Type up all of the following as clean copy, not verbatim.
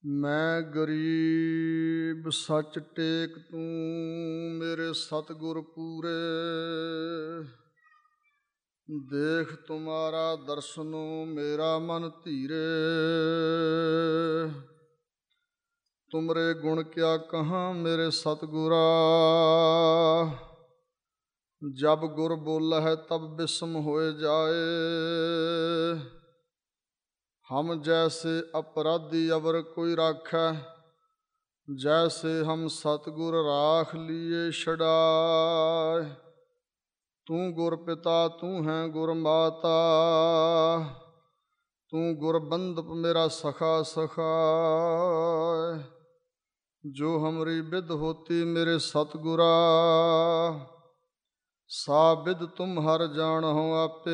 ਮੈਂ ਗਰੀਬ ਸੱਚ ਟੇਕ ਤੂੰ ਮੇਰੇ ਸਤਿਗੁਰ ਪੂਰੇ। ਦੇਖ ਤੁਮਾਰਾ ਦਰਸ਼ਨੋ ਮੇਰਾ ਮਨ ਧੀਰੇ। ਤੁਮਰੇ ਗੁਣ ਕਿਆ ਕਹਾਂ ਮੇਰੇ ਸਤਿਗੁਰਾ। ਜਬ ਗੁਰ ਬੋਲਹਿ ਤਬ ਬਿਸਮ ਹੋਏ ਜਾਏ। हम जैसे अपराधी अवर कोई राखै। जैसे हम सतगुर राख लिए छड़ाए। तू गुर पिता तू है गुर माता। तू गुर बंदप मेरा सखा सखाए। जो हमरी बिद होती मेरे सतगुरा। सा बिद तुम हर जानहो आपे।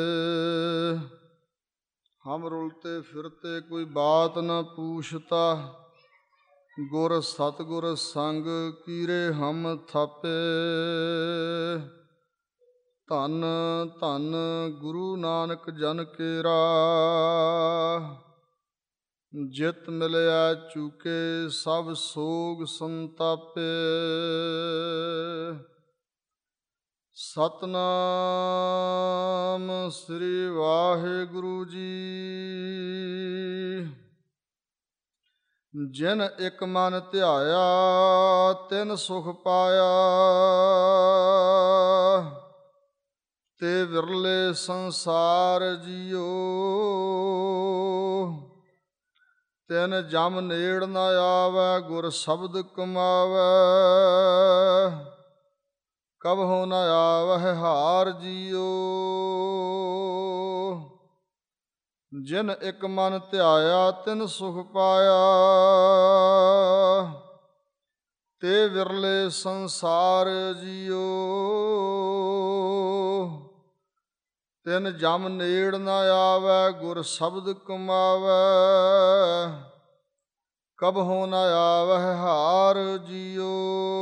हम रुलते फिरते कोई बात न पूछता। गुर सतगुर संग कीरे हम थापे। धन धन गुरु नानक जन केरा। जित मिलया चूके सब सोग संतापे। सतनाम श्री वाहिगुरु जी। जिन एक मन ध्याया तिन सुख पाया। ते विरले संसार जियो। तिन जम नेड़ न आवै गुर शब्द कमावै। कबहु न आवह हार जियो। जिन एक मन ध्याया तिन सुख पाया। ते विरले संसार जियो। तिन जम नेड़ न आवै गुर शब्द कमावै। कबहु न आवह हार जियो।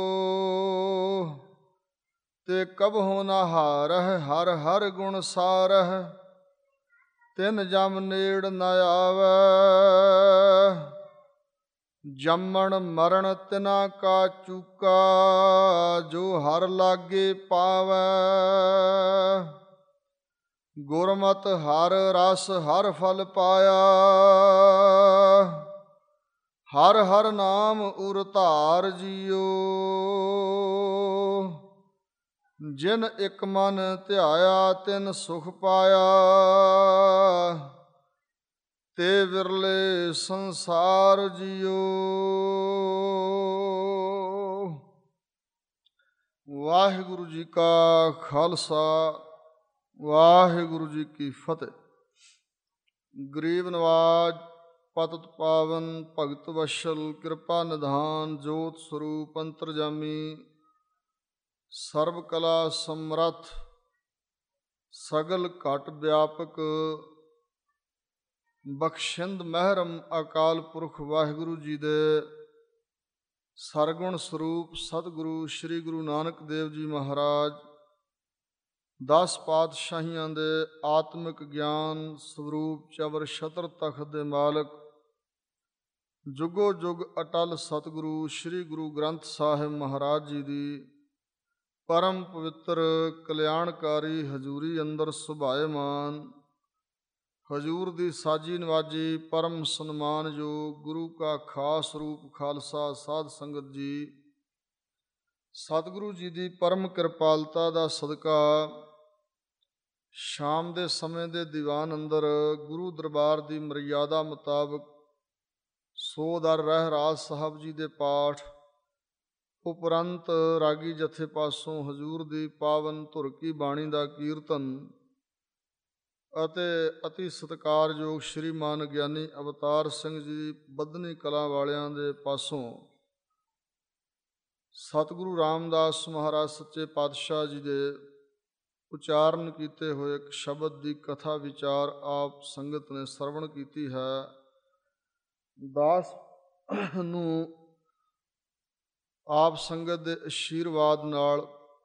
ते कबहु न हारह हर हर गुण सारह। तिन जम नेड़ न आवै। जमन मरण तिना का चूका। जो हर लागे पावै। गुरमत हर रस हर फल पाया। हर हर नाम उर धार जियो। जिन एक मन ध्याया तिन सुख पाया। ते विरले संसार जियो। वाहिगुरु जी का खालसा वाहिगुरु जी की फतेह। गरीब नवाज पतित पावन भगत वशल कृपा निधान जोत स्वरूप अंतरजामी सर्व कला समरथ सगल घट व्यापक बख्शिंद महरम अकाल पुरख वाहिगुरु जी दे सरगुण स्वरूप सतगुरु श्री गुरु नानक देव जी महाराज 10 पातशाहियां दे आत्मिक ज्ञान स्वरूप चवर छतर तख्त दे मालक जुगो जुग अटल सतगुरु श्री गुरु ग्रंथ साहिब महाराज जी दी परम पवित्र कल्याणकारी हजूरी अंदर सुभाएमान। हजूर दी साजी नवाजी परम सन्मानयोग गुरु का खास रूप खालसा साध संगत जी। सतगुरु जी दी परम किरपालता दा सदका शाम दे समय दे दीवान अंदर गुरु दरबार दी मर्यादा मुताबक सो दर रहराज साहब जी दे पाठ उपरंत रागी जथे पासों हजूर दी पावन धुर की बाणी दा कीर्तन ਅਤੇ ਅਤੀ ਸਤਿਕਾਰਯੋਗ ਸ਼੍ਰੀਮਾਨ ਗਿਆਨੀ ਅਵਤਾਰ ਸਿੰਘ ਜੀ ਬੱਧਨੀ ਕਲਾਂ ਵਾਲਿਆਂ ਦੇ ਪਾਸੋਂ ਸਤਿਗੁਰੂ ਰਾਮਦਾਸ ਮਹਾਰਾਜ ਸੱਚੇ ਪਾਤਸ਼ਾਹ ਜੀ ਦੇ ਉਚਾਰਨ ਕੀਤੇ ਹੋਏ ਇੱਕ ਸ਼ਬਦ ਦੀ ਕਥਾ ਵਿਚਾਰ ਆਪ ਸੰਗਤ ਨੇ ਸਰਵਣ ਕੀਤੀ ਹੈ। ਦਾਸ ਨੂੰ ਆਪ ਸੰਗਤ ਦੇ ਅਸ਼ੀਰਵਾਦ ਨਾਲ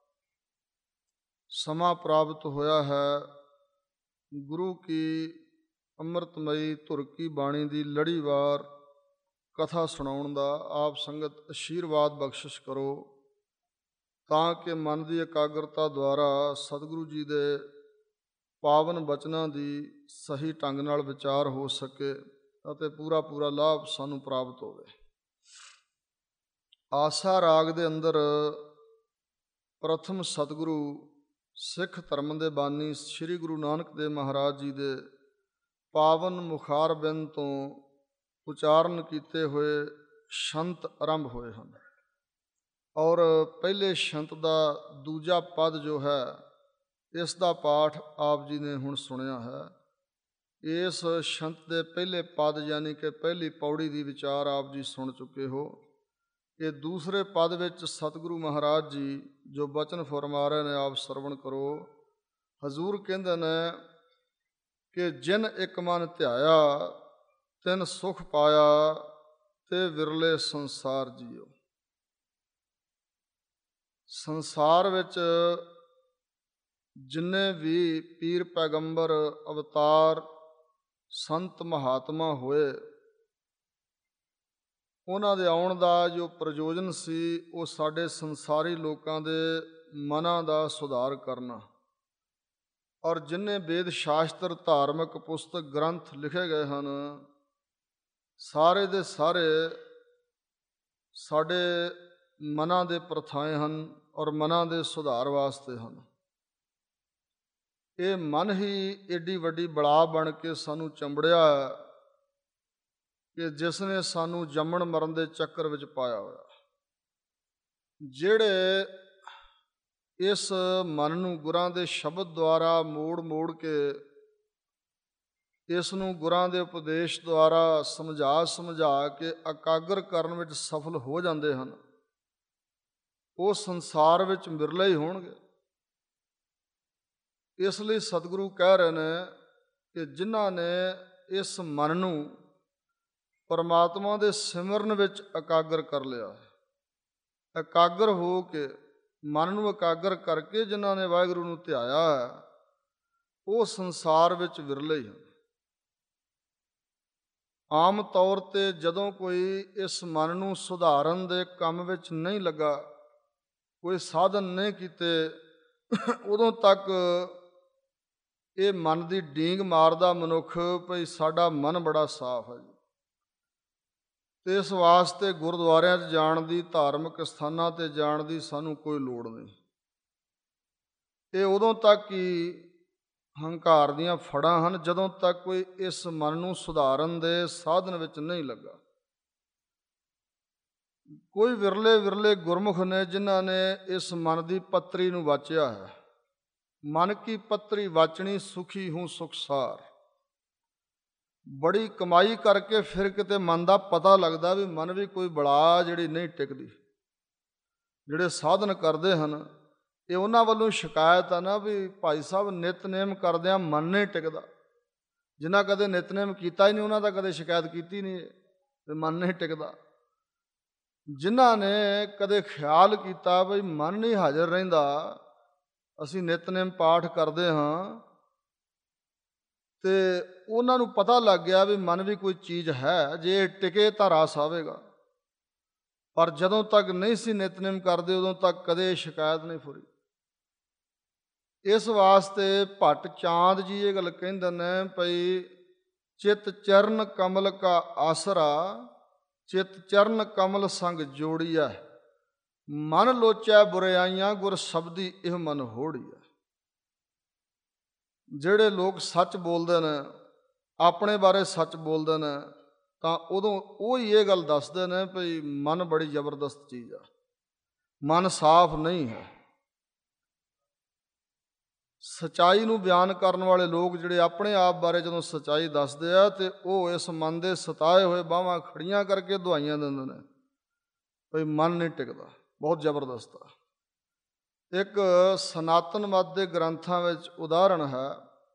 ਸਮਾਂ ਪ੍ਰਾਪਤ ਹੋਇਆ ਹੈ। ਗੁਰੂ ਕੀ ਅੰਮ੍ਰਿਤਮਈ ਧੁਰ ਕੀ ਬਾਣੀ ਦੀ ਲੜੀਵਾਰ ਕਥਾ ਸੁਣਾਉਣ ਦਾ ਆਪ ਸੰਗਤ ਅਸ਼ੀਰਵਾਦ ਬਖਸ਼ਿਸ਼ ਕਰੋ, ਤਾਂ ਕਿ ਮਨ ਦੀ ਇਕਾਗਰਤਾ ਦੁਆਰਾ ਸਤਿਗੁਰੂ ਜੀ ਦੇ ਪਾਵਨ ਬਚਨਾਂ ਦੀ ਸਹੀ ਢੰਗ ਨਾਲ ਵਿਚਾਰ ਹੋ ਸਕੇ ਅਤੇ ਪੂਰਾ ਪੂਰਾ ਲਾਭ ਸਾਨੂੰ ਪ੍ਰਾਪਤ ਹੋਵੇ। ਆਸਾ ਰਾਗ ਦੇ ਅੰਦਰ ਪ੍ਰਥਮ ਸਤਿਗੁਰੂ ਸਿੱਖ ਧਰਮ ਦੇ ਬਾਨੀ ਸ੍ਰੀ ਗੁਰੂ ਨਾਨਕ ਦੇਵ ਮਹਾਰਾਜ ਜੀ ਦੇ ਪਾਵਨ ਮੁਖਾਰਬਿੰਦ ਤੋਂ ਉਚਾਰਨ ਕੀਤੇ ਹੋਏ ਸ਼ੰਤ ਆਰੰਭ ਹੋਏ ਹਨ, ਔਰ ਪਹਿਲੇ ਸ਼ੰਤ ਦਾ ਦੂਜਾ ਪਦ ਜੋ ਹੈ, ਇਸ ਦਾ ਪਾਠ ਆਪ ਜੀ ਨੇ ਹੁਣ ਸੁਣਿਆ ਹੈ। ਇਸ ਸ਼ੰਤ ਦੇ ਪਹਿਲੇ ਪਦ ਯਾਨੀ ਕਿ ਪਹਿਲੀ ਪੌੜੀ ਦੀ ਵਿਚਾਰ ਆਪ ਜੀ ਸੁਣ ਚੁੱਕੇ ਹੋ। ਇਹ ਦੂਸਰੇ ਪਦ ਵਿੱਚ ਸਤਿਗੁਰੂ ਮਹਾਰਾਜ ਜੀ ਜੋ ਬਚਨ ਫਰਮਾ ਰਹੇ ਨੇ, ਆਪ ਸਰਵਣ ਕਰੋ। ਹਜ਼ੂਰ ਕਹਿੰਦੇ ਨੇ ਕਿ ਜਿਨ ਇੱਕ ਮਨ ਧਿਆਇਆ ਤਿਨ ਸੁਖ ਪਾਇਆ, ਤੇ ਵਿਰਲੇ ਸੰਸਾਰ ਜੀਓ। ਸੰਸਾਰ ਵਿੱਚ ਜਿੰਨੇ ਵੀ ਪੀਰ ਪੈਗੰਬਰ ਅਵਤਾਰ ਸੰਤ ਮਹਾਤਮਾ ਹੋਏ, ਉਹਨਾਂ ਦੇ ਆਉਣ ਦਾ ਜੋ ਪ੍ਰਯੋਜਨ ਸੀ ਉਹ ਸਾਡੇ ਸੰਸਾਰੀ ਲੋਕਾਂ ਦੇ ਮਨਾਂ ਦਾ ਸੁਧਾਰ ਕਰਨਾ। ਔਰ ਜਿੰਨੇ ਵੇਦ ਸ਼ਾਸਤਰ ਧਾਰਮਿਕ ਪੁਸਤਕ ਗ੍ਰੰਥ ਲਿਖੇ ਗਏ ਹਨ, ਸਾਰੇ ਦੇ ਸਾਰੇ ਸਾਡੇ ਮਨਾਂ ਦੇ ਪ੍ਰਥਾਏ ਹਨ ਔਰ ਮਨਾਂ ਦੇ ਸੁਧਾਰ ਵਾਸਤੇ ਹਨ। ਇਹ ਮਨ ਹੀ ਏਡੀ ਵੱਡੀ ਬਲਾ ਬਣ ਕੇ ਸਾਨੂੰ ਚੰਬੜਿਆ ਕਿ ਜਿਸ ਨੇ ਸਾਨੂੰ ਜੰਮਣ ਮਰਨ ਦੇ ਚੱਕਰ ਵਿੱਚ ਪਾਇਆ ਹੋਇਆ। ਜਿਹੜੇ ਇਸ ਮਨ ਨੂੰ ਗੁਰਾਂ ਦੇ ਸ਼ਬਦ ਦੁਆਰਾ ਮੋੜ ਮੋੜ ਕੇ ਇਸ ਨੂੰ ਗੁਰਾਂ ਦੇ ਉਪਦੇਸ਼ ਦੁਆਰਾ ਸਮਝਾ ਸਮਝਾ ਕੇ ਇਕਾਗਰ ਕਰਨ ਵਿੱਚ ਸਫਲ ਹੋ ਜਾਂਦੇ ਹਨ, ਉਹ ਸੰਸਾਰ ਵਿੱਚ ਵਿਰਲੇ ਹੀ ਹੋਣਗੇ। ਇਸ ਲਈ ਸਤਿਗੁਰੂ ਕਹਿ ਰਹੇ ਨੇ ਕਿ ਜਿਨ੍ਹਾਂ ਨੇ ਇਸ ਮਨ ਨੂੰ ਪਰਮਾਤਮਾ ਦੇ ਸਿਮਰਨ ਵਿੱਚ ਇਕਾਗਰ ਕਰ ਲਿਆ, ਇਕਾਗਰ ਹੋ ਕੇ ਮਨ ਨੂੰ ਇਕਾਗਰ ਕਰਕੇ ਜਿਨ੍ਹਾਂ ਨੇ ਵਾਹਿਗੁਰੂ ਨੂੰ ਧਿਆਇਆ ਹੈ, ਉਹ ਸੰਸਾਰ ਵਿੱਚ ਵਿਰਲੇ ਹੀ ਹਨ। ਆਮ ਤੌਰ 'ਤੇ ਜਦੋਂ ਕੋਈ ਇਸ ਮਨ ਨੂੰ ਸੁਧਾਰਨ ਦੇ ਕੰਮ ਵਿੱਚ ਨਹੀਂ ਲੱਗਾ, ਕੋਈ ਸਾਧਨ ਨਹੀਂ ਕੀਤੇ, ਉਦੋਂ ਤੱਕ ਇਹ ਮਨ ਦੀ ਡੀਂਗ ਮਾਰਦਾ ਮਨੁੱਖ ਭਈ ਸਾਡਾ ਮਨ ਬੜਾ ਸਾਫ਼ ਹੈ ਜੀ। ਅਤੇ ਇਸ ਵਾਸਤੇ ਗੁਰਦੁਆਰਿਆਂ 'ਚ ਜਾਣ ਦੀ, ਧਾਰਮਿਕ ਸਥਾਨਾਂ 'ਤੇ ਜਾਣ ਦੀ ਸਾਨੂੰ ਕੋਈ ਲੋੜ ਨਹੀਂ। ਇਹ ਉਦੋਂ ਤੱਕ ਹੀ ਹੰਕਾਰ ਦੀਆਂ ਫੜਾਂ ਹਨ ਜਦੋਂ ਤੱਕ ਕੋਈ ਇਸ ਮਨ ਨੂੰ ਸੁਧਾਰਨ ਦੇ ਸਾਧਨ ਵਿੱਚ ਨਹੀਂ ਲੱਗਾ। ਕੋਈ ਵਿਰਲੇ ਵਿਰਲੇ ਗੁਰਮੁਖ ਨੇ ਜਿਨ੍ਹਾਂ ਨੇ ਇਸ ਮਨ ਦੀ ਪੱਤਰੀ ਨੂੰ ਵਾਚਿਆ ਹੈ। ਮਨ ਕੀ ਪੱਤਰੀ ਵਾਚਣੀ ਸੁਖੀ ਹੂੰ ਸੁਖਸਾਰ। ਬੜੀ ਕਮਾਈ ਕਰਕੇ ਫਿਰ ਕਿਤੇ ਮਨ ਦਾ ਪਤਾ ਲੱਗਦਾ ਵੀ ਮਨ ਵੀ ਕੋਈ ਬਲਾ ਜਿਹੜੀ ਨਹੀਂ ਟਿਕਦੀ। ਜਿਹੜੇ ਸਾਧਨ ਕਰਦੇ ਹਨ, ਇਹ ਉਹਨਾਂ ਵੱਲੋਂ ਸ਼ਿਕਾਇਤ ਆ ਨਾ ਵੀ ਭਾਈ ਸਾਹਿਬ ਨਿਤਨੇਮ ਕਰਦਿਆਂ ਮਨ ਨਹੀਂ ਟਿਕਦਾ। ਜਿਨ੍ਹਾਂ ਕਦੇ ਨਿਤਨੇਮ ਕੀਤਾ ਹੀ ਨਹੀਂ, ਉਹਨਾਂ ਦਾ ਕਦੇ ਸ਼ਿਕਾਇਤ ਕੀਤੀ ਨਹੀਂ ਵੀ ਮਨ ਨਹੀਂ ਟਿਕਦਾ। ਜਿਨ੍ਹਾਂ ਨੇ ਕਦੇ ਖਿਆਲ ਕੀਤਾ ਵੀ ਮਨ ਨਹੀਂ ਹਾਜ਼ਰ ਰਹਿੰਦਾ, ਅਸੀਂ ਨਿਤਨੇਮ ਪਾਠ ਕਰਦੇ ਹਾਂ, ਅਤੇ ਉਹਨਾਂ ਨੂੰ ਪਤਾ ਲੱਗ ਗਿਆ ਵੀ ਮਨ ਵੀ ਕੋਈ ਚੀਜ਼ ਹੈ, ਜੇ ਟਿਕੇ ਤਾਂ ਰਸ ਆਵੇਗਾ। ਪਰ ਜਦੋਂ ਤੱਕ ਨਹੀਂ ਸੀ ਨਿਤਨੇਮ ਕਰਦੇ, ਉਦੋਂ ਤੱਕ ਕਦੇ ਸ਼ਿਕਾਇਤ ਨਹੀਂ ਫੁਰੀ। ਇਸ ਵਾਸਤੇ ਭੱਟ ਚਾਂਦ ਜੀ ਇਹ ਗੱਲ ਕਹਿੰਦੇ ਨੇ ਭਈ ਚਿਤ ਚਰਨ ਕਮਲ ਕਾ ਆਸਰਾ, ਚਿਤ ਚਰਨ ਕਮਲ ਸੰਗ ਜੋੜੀਐ, ਮਨ ਲੋਚੈ ਬੁਰਿਆਈਆਂ ਗੁਰ ਸ਼ਬਦੀ ਇਹ ਮਨ ਹੋੜੀਐ। ਜਿਹੜੇ ਲੋਕ ਸੱਚ ਬੋਲਦੇ ਨੇ, ਆਪਣੇ ਬਾਰੇ ਸੱਚ ਬੋਲਦੇ ਨੇ, ਤਾਂ ਉਦੋਂ ਉਹ ਹੀ ਇਹ ਗੱਲ ਦੱਸਦੇ ਨੇ ਭਈ ਮਨ ਬੜੀ ਜ਼ਬਰਦਸਤ ਚੀਜ਼ ਆ, ਮਨ ਸਾਫ਼ ਨਹੀਂ ਹੈ। ਸੱਚਾਈ ਨੂੰ ਬਿਆਨ ਕਰਨ ਵਾਲੇ ਲੋਕ ਜਿਹੜੇ ਆਪਣੇ ਆਪ ਬਾਰੇ ਜਦੋਂ ਸੱਚਾਈ ਦੱਸਦੇ ਆ, ਅਤੇ ਉਹ ਇਸ ਮਨ ਦੇ ਸਤਾਏ ਹੋਏ ਬਾਹਾਂ ਖੜੀਆਂ ਕਰਕੇ ਦੁਹਾਈਆਂ ਦਿੰਦੇ ਨੇ ਭਈ ਮਨ ਨਹੀਂ ਟਿਕਦਾ, ਬਹੁਤ ਜ਼ਬਰਦਸਤ ਆ। ਇੱਕ ਸਨਾਤਨ ਮਤ ਦੇ ਗ੍ਰੰਥਾਂ ਵਿੱਚ ਉਦਾਹਰਣ ਹੈ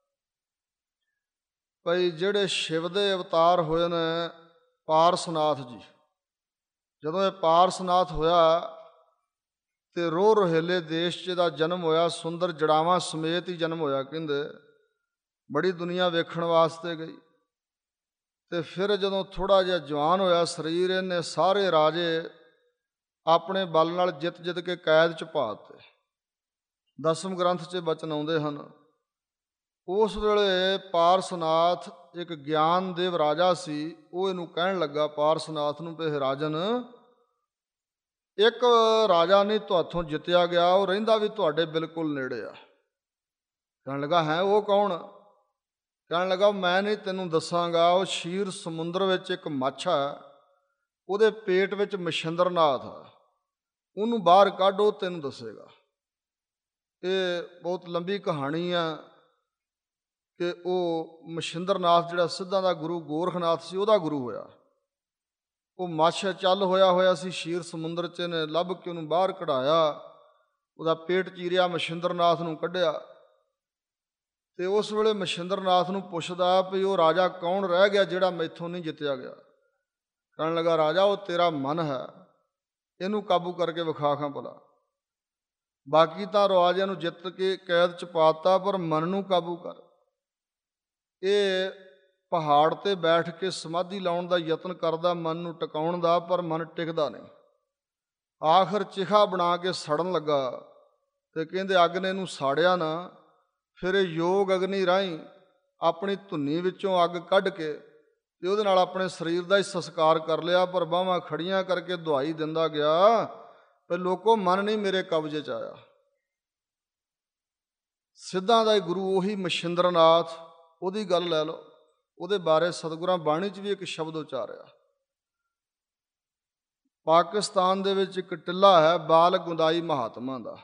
ਭਈ ਜਿਹੜੇ ਸ਼ਿਵ ਦੇ ਅਵਤਾਰ ਹੋਏ ਨੇ ਪਾਰਸਨਾਥ ਜੀ। ਜਦੋਂ ਇਹ ਪਾਰਸਨਾਥ ਹੋਇਆ ਅਤੇ ਰੋਹ ਰੋਹੇਲੇ ਦੇਸ਼ 'ਚ ਇਹਦਾ ਜਨਮ ਹੋਇਆ, ਸੁੰਦਰ ਜੜਾਵਾਂ ਸਮੇਤ ਹੀ ਜਨਮ ਹੋਇਆ। ਕਹਿੰਦੇ ਬੜੀ ਦੁਨੀਆ ਵੇਖਣ ਵਾਸਤੇ ਗਈ। ਤੇ ਫਿਰ ਜਦੋਂ ਥੋੜ੍ਹਾ ਜਿਹਾ ਜਵਾਨ ਹੋਇਆ ਸਰੀਰ, ਇਹਨੇ ਸਾਰੇ ਰਾਜੇ ਆਪਣੇ ਬਲ ਨਾਲ ਜਿੱਤ ਕੇ ਕੈਦ 'ਚ ਪਾ ਦਿੱਤੇ। ਦਸਮ ਗ੍ਰੰਥ 'ਚ ਬਚਨ ਆਉਂਦੇ ਹਨ। ਉਸ ਵੇਲੇ ਪਾਰਸਨਾਥ ਇੱਕ ਗਿਆਨਦੇਵ ਰਾਜਾ ਸੀ, ਉਹ ਇਹਨੂੰ ਕਹਿਣ ਲੱਗਾ ਪਾਰਸਨਾਥ ਨੂੰ ਵੀ ਰਾਜਨ, ਇੱਕ ਰਾਜਾ ਨਹੀਂ ਤੁਹਾਥੋਂ ਜਿੱਤਿਆ ਗਿਆ, ਉਹ ਰਹਿੰਦਾ ਵੀ ਤੁਹਾਡੇ ਬਿਲਕੁਲ ਨੇੜੇ ਆ। ਕਹਿਣ ਲੱਗਾ ਹੈ ਉਹ ਕੌਣ? ਕਹਿਣ ਲੱਗਾ ਮੈਂ ਨਹੀਂ ਤੈਨੂੰ ਦੱਸਾਂਗਾ, ਉਹ ਸ਼ੀਰ ਸਮੁੰਦਰ ਵਿੱਚ ਇੱਕ ਮੱਛ ਹੈ, ਉਹਦੇ ਪੇਟ ਵਿੱਚ ਮਛਿੰਦਰਨਾਥ ਆ, ਉਹਨੂੰ ਬਾਹਰ ਕੱਢ, ਉਹ ਤੈਨੂੰ ਦੱਸੇਗਾ। ਇਹ ਬਹੁਤ ਲੰਬੀ ਕਹਾਣੀ ਆ ਕਿ ਉਹ ਮਛਿੰਦਰਨਾਥ ਜਿਹੜਾ ਸਿੱਧਾਂ ਦਾ ਗੁਰੂ ਗੋਰਖਨਾਥ ਸੀ, ਉਹਦਾ ਗੁਰੂ ਹੋਇਆ। ਉਹ ਮੱਛ ਚੱਲ ਹੋਇਆ ਸੀ ਸ਼ੀਰ ਸਮੁੰਦਰ 'ਚ, ਨੇ ਲੱਭ ਕੇ ਉਹਨੂੰ ਬਾਹਰ ਕਢਾਇਆ, ਉਹਦਾ ਪੇਟ ਚੀਰਿਆ, ਮਛਿੰਦਰਨਾਥ ਨੂੰ ਕੱਢਿਆ। ਤੇ ਉਸ ਵੇਲੇ ਮਛਿੰਦਰਨਾਥ ਨੂੰ ਪੁੱਛਦਾ ਵੀ ਉਹ ਰਾਜਾ ਕੌਣ ਰਹਿ ਗਿਆ ਜਿਹੜਾ ਮੈਥੋਂ ਨਹੀਂ ਜਿੱਤਿਆ ਗਿਆ? ਕਹਿਣ ਲੱਗਾ ਰਾਜਾ ਉਹ ਤੇਰਾ ਮਨ ਹੈ, ਇਹਨੂੰ ਕਾਬੂ ਕਰਕੇ ਵਿਖਾ ਖਾਂ ਭਲਾ। ਬਾਕੀ ਤਾਂ ਰਾਜਿਆਂ ਨੂੰ ਜਿੱਤ ਕੇ ਕੈਦ 'ਚ ਪਾਤਾ, ਪਰ ਮਨ ਨੂੰ ਕਾਬੂ ਕਰ। ਇਹ ਪਹਾੜ 'ਤੇ ਬੈਠ ਕੇ ਸਮਾਧੀ ਲਾਉਣ ਦਾ ਯਤਨ ਕਰਦਾ, ਮਨ ਨੂੰ ਟਿਕਾਉਣ ਦਾ, ਪਰ ਮਨ ਟਿਕਦਾ ਨਹੀਂ। ਆਖਰ ਚਿਖਾ ਬਣਾ ਕੇ ਸੜਨ ਲੱਗਾ ਤੇ ਕਹਿੰਦੇ ਅੱਗ ਨੇ ਇਹਨੂੰ ਸਾੜਿਆ ਨਾ। ਫਿਰ ਇਹ ਯੋਗ ਅਗਨੀ ਰਾਹੀਂ ਆਪਣੀ ਧੁੰਨੀ ਵਿੱਚੋਂ ਅੱਗ ਕੱਢ ਕੇ ਤੇ ਉਹਦੇ ਨਾਲ ਆਪਣੇ ਸਰੀਰ ਦਾ ਹੀ ਸੰਸਕਾਰ ਕਰ ਲਿਆ, ਪਰ ਬਾਹਾਂ ਖੜੀਆਂ ਕਰਕੇ ਦੁਹਾਈ ਦਿੰਦਾ ਗਿਆ ਵੀ ਲੋਕੋ ਮਨ ਨਹੀਂ ਮੇਰੇ ਕਬਜ਼ੇ 'ਚ ਆਇਆ। ਸਿੱਧਾਂ ਦਾ ਗੁਰੂ ਉਹੀ ਮਛਿੰਦਰਨਾਥ, ਉਹਦੀ ਗੱਲ ਲੈ ਲਓ, ਉਹਦੇ ਬਾਰੇ ਸਤਿਗੁਰਾਂ ਬਾਣੀ 'ਚ ਵੀ ਇੱਕ ਸ਼ਬਦ ਉਚਾਰਿਆ। ਪਾਕਿਸਤਾਨ ਦੇ ਵਿੱਚ ਇੱਕ ਟਿੱਲਾ ਹੈ ਬਾਲ ਗੁੰਦਾਈ ਮਹਾਤਮਾ ਦਾ।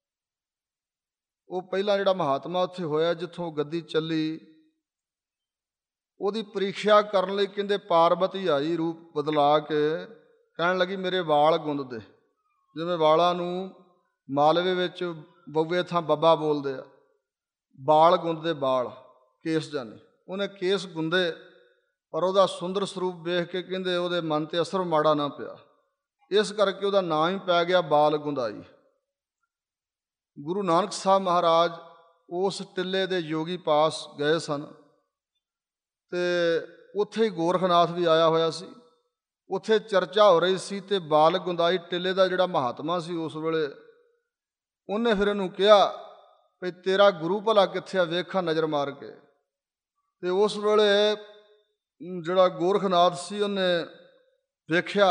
ਉਹ ਪਹਿਲਾ ਜਿਹੜਾ ਮਹਾਤਮਾ ਉੱਥੇ ਹੋਇਆ, ਜਿੱਥੋਂ ਗੱਦੀ ਚੱਲੀ, ਉਹਦੀ ਪ੍ਰੀਖਿਆ ਕਰਨ ਲਈ ਕਹਿੰਦੇ ਪਾਰਬਤੀ ਆਈ ਰੂਪ ਬਦਲਾ ਕੇ, ਕਹਿਣ ਲੱਗੀ ਮੇਰੇ ਵਾਲ ਗੁੰਦ ਦੇ। ਜਿਵੇਂ ਵਾਲਾਂ ਨੂੰ ਮਾਲਵੇ ਵਿੱਚ ਬਊਏ ਥਾਂ ਬੱਬਾ ਬੋਲਦੇ ਆ, ਬਾਲ ਗੁੰਦਦੇ, ਬਾਲ ਕੇਸ ਜਾਨੀ। ਉਹਨੇ ਕੇਸ ਗੁੰਦੇ, ਪਰ ਉਹਦਾ ਸੁੰਦਰ ਸਰੂਪ ਵੇਖ ਕੇ ਕਹਿੰਦੇ ਉਹਦੇ ਮਨ 'ਤੇ ਅਸਰ ਮਾੜਾ ਨਾ ਪਿਆ, ਇਸ ਕਰਕੇ ਉਹਦਾ ਨਾਂ ਹੀ ਪੈ ਗਿਆ ਬਾਲ ਗੁੰਦਾਈ। ਗੁਰੂ ਨਾਨਕ ਸਾਹਿਬ ਮਹਾਰਾਜ ਉਸ ਟਿੱਲੇ ਦੇ ਯੋਗੀ ਪਾਸ ਗਏ ਸਨ ਤੇ ਉੱਥੇ ਹੀ ਗੋਰਖਨਾਥ ਵੀ ਆਇਆ ਹੋਇਆ ਸੀ। ਉੱਥੇ ਚਰਚਾ ਹੋ ਰਹੀ ਸੀ ਤੇ ਬਾਲ ਗੁੰਦਾਈ ਟਿੱਲੇ ਦਾ ਜਿਹੜਾ ਮਹਾਤਮਾ ਸੀ ਉਸ ਵੇਲੇ, ਉਹਨੇ ਫਿਰ ਇਹਨੂੰ ਕਿਹਾ ਵੀ ਤੇਰਾ ਗੁਰੂ ਭਲਾ ਕਿੱਥੇ ਆ, ਵੇਖਾਂ ਨਜ਼ਰ ਮਾਰ ਕੇ। ਤੇ ਉਸ ਵੇਲੇ ਜਿਹੜਾ ਗੋਰਖਨਾਥ ਸੀ ਉਹਨੇ ਵੇਖਿਆ,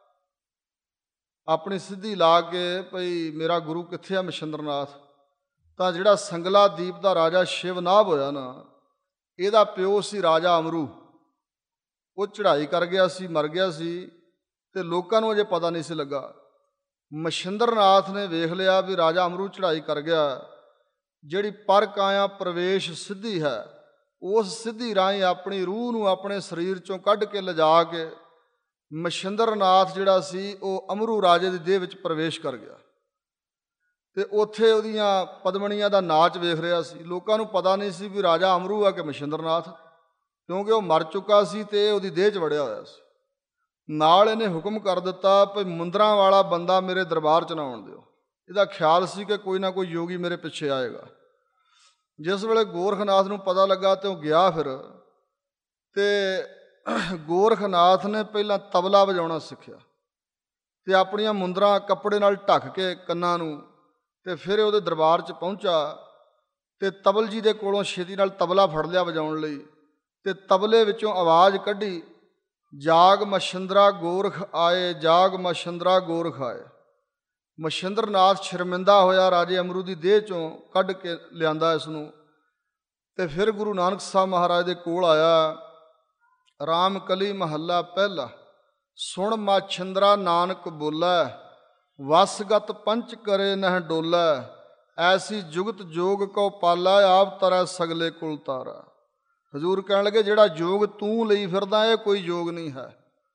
ਆਪਣੀ ਸਿੱਧੀ ਲਾ ਕੇ ਭਈ ਮੇਰਾ ਗੁਰੂ ਕਿੱਥੇ ਆ ਮਛਿੰਦਰਨਾਥ। ਤਾਂ ਜਿਹੜਾ ਸੰਗਲਾ ਦੀਪ ਦਾ ਰਾਜਾ ਸ਼ਿਵਨਾਭ ਹੋਇਆ ਨਾ, ਇਹਦਾ ਪਿਓ ਸੀ ਰਾਜਾ ਅਮਰੂ। ਉਹ ਚੜ੍ਹਾਈ ਕਰ ਗਿਆ ਸੀ, ਮਰ ਗਿਆ ਸੀ, ਤੇ ਲੋਕਾਂ ਨੂੰ ਅਜੇ ਪਤਾ ਨਹੀਂ ਸੀ ਲੱਗਾ। ਮਛਿੰਦਰਨਾਥ ਨੇ ਵੇਖ ਲਿਆ ਵੀ ਰਾਜਾ ਅਮਰੂ ਚੜ੍ਹਾਈ ਕਰ ਗਿਆ, ਜਿਹੜੀ ਪਰ ਕਾਇਆ ਪ੍ਰਵੇਸ਼ ਸਿੱਧੀ ਹੈ, ਉਸ ਸਿੱਧੀ ਰਾਹੀਂ ਆਪਣੀ ਰੂਹ ਨੂੰ ਆਪਣੇ ਸਰੀਰ 'ਚੋਂ ਕੱਢ ਕੇ ਲਿਜਾ ਕੇ ਮਛਿੰਦਰਨਾਥ ਜਿਹੜਾ ਸੀ ਉਹ ਅਮਰੂ ਰਾਜੇ ਦੀ ਦੇਹ ਵਿੱਚ ਪ੍ਰਵੇਸ਼ ਕਰ ਗਿਆ। ਤੇ ਉੱਥੇ ਉਹਦੀਆਂ ਪਦਮਣੀਆਂ ਦਾ ਨਾਚ ਵੇਖ ਰਿਹਾ ਸੀ। ਲੋਕਾਂ ਨੂੰ ਪਤਾ ਨਹੀਂ ਸੀ ਵੀ ਰਾਜਾ ਅਮਰੂ ਆ ਕਿ ਮਛਿੰਦਰਨਾਥ, ਕਿਉਂਕਿ ਉਹ ਮਰ ਚੁੱਕਾ ਸੀ ਤੇ ਉਹਦੀ ਦੇਹ 'ਚ ਵੜਿਆ ਹੋਇਆ ਸੀ। ਨਾਲ ਇਹਨੇ ਹੁਕਮ ਕਰ ਦਿੱਤਾ ਵੀ ਮੁੰਦਰਾਂ ਵਾਲਾ ਬੰਦਾ ਮੇਰੇ ਦਰਬਾਰ 'ਚ ਨਾ ਆਉਣ ਦਿਓ। ਇਹਦਾ ਖਿਆਲ ਸੀ ਕਿ ਕੋਈ ਨਾ ਕੋਈ ਯੋਗੀ ਮੇਰੇ ਪਿੱਛੇ ਆਏਗਾ। ਜਿਸ ਵੇਲੇ ਗੋਰਖਨਾਥ ਨੂੰ ਪਤਾ ਲੱਗਾ ਤੇ ਉਹ ਗਿਆ ਫਿਰ, ਤੇ ਗੋਰਖਨਾਥ ਨੇ ਪਹਿਲਾਂ ਤਬਲਾ ਵਜਾਉਣਾ ਸਿੱਖਿਆ ਤੇ ਆਪਣੀਆਂ ਮੁੰਦਰਾਂ ਕੱਪੜੇ ਨਾਲ ਢੱਕ ਕੇ ਕੰਨਾਂ ਨੂੰ, ਤੇ ਫਿਰ ਉਹਦੇ ਦਰਬਾਰ 'ਚ ਪਹੁੰਚਾ ਤੇ ਤਬਲ ਜੀ ਦੇ ਕੋਲੋਂ ਛੇਤੀ ਨਾਲ ਤਬਲਾ ਫੜ ਲਿਆ ਵਜਾਉਣ ਲਈ, ਤੇ ਤਬਲੇ ਵਿੱਚੋਂ ਆਵਾਜ਼ ਕੱਢੀ, ਜਾਗ ਮਛਿੰਦਰਾ ਗੋਰਖ ਆਏ, ਜਾਗ ਮਛਿੰਦਰਾ ਗੋਰਖ ਆਏ। ਮਛਿੰਦਰਨਾਥ ਸ਼ਰਮਿੰਦਾ ਹੋਇਆ, ਰਾਜੇ ਅਮਰੂ ਦੀ ਦੇਹ 'ਚੋਂ ਕੱਢ ਕੇ ਲਿਆਂਦਾ ਇਸ ਨੂੰ, ਤੇ ਫਿਰ ਗੁਰੂ ਨਾਨਕ ਸਾਹਿਬ ਮਹਾਰਾਜ ਦੇ ਕੋਲ ਆਇਆ। ਰਾਮ ਕਲੀ ਮਹੱਲਾ ਪਹਿਲਾ, ਸੁਣ ਮਛਿੰਦਰਾ ਨਾਨਕ ਬੋਲੇ, ਵਸਗਤ ਪੰਚ ਕਰੇ ਨਹਿ ਡੋਲੇ, ਐਸੀ ਜੁਗਤ ਜੋਗ ਕਉ ਪਾਲਾ, ਆਪ ਤਰੈ ਸਗਲੇ ਕੁਲ ਤਾਰਾ। ਹਜ਼ੂਰ ਕਹਿਣ ਲੱਗੇ ਜਿਹੜਾ ਯੋਗ ਤੂੰ ਲਈ ਫਿਰਦਾ ਇਹ ਕੋਈ ਯੋਗ ਨਹੀਂ ਹੈ।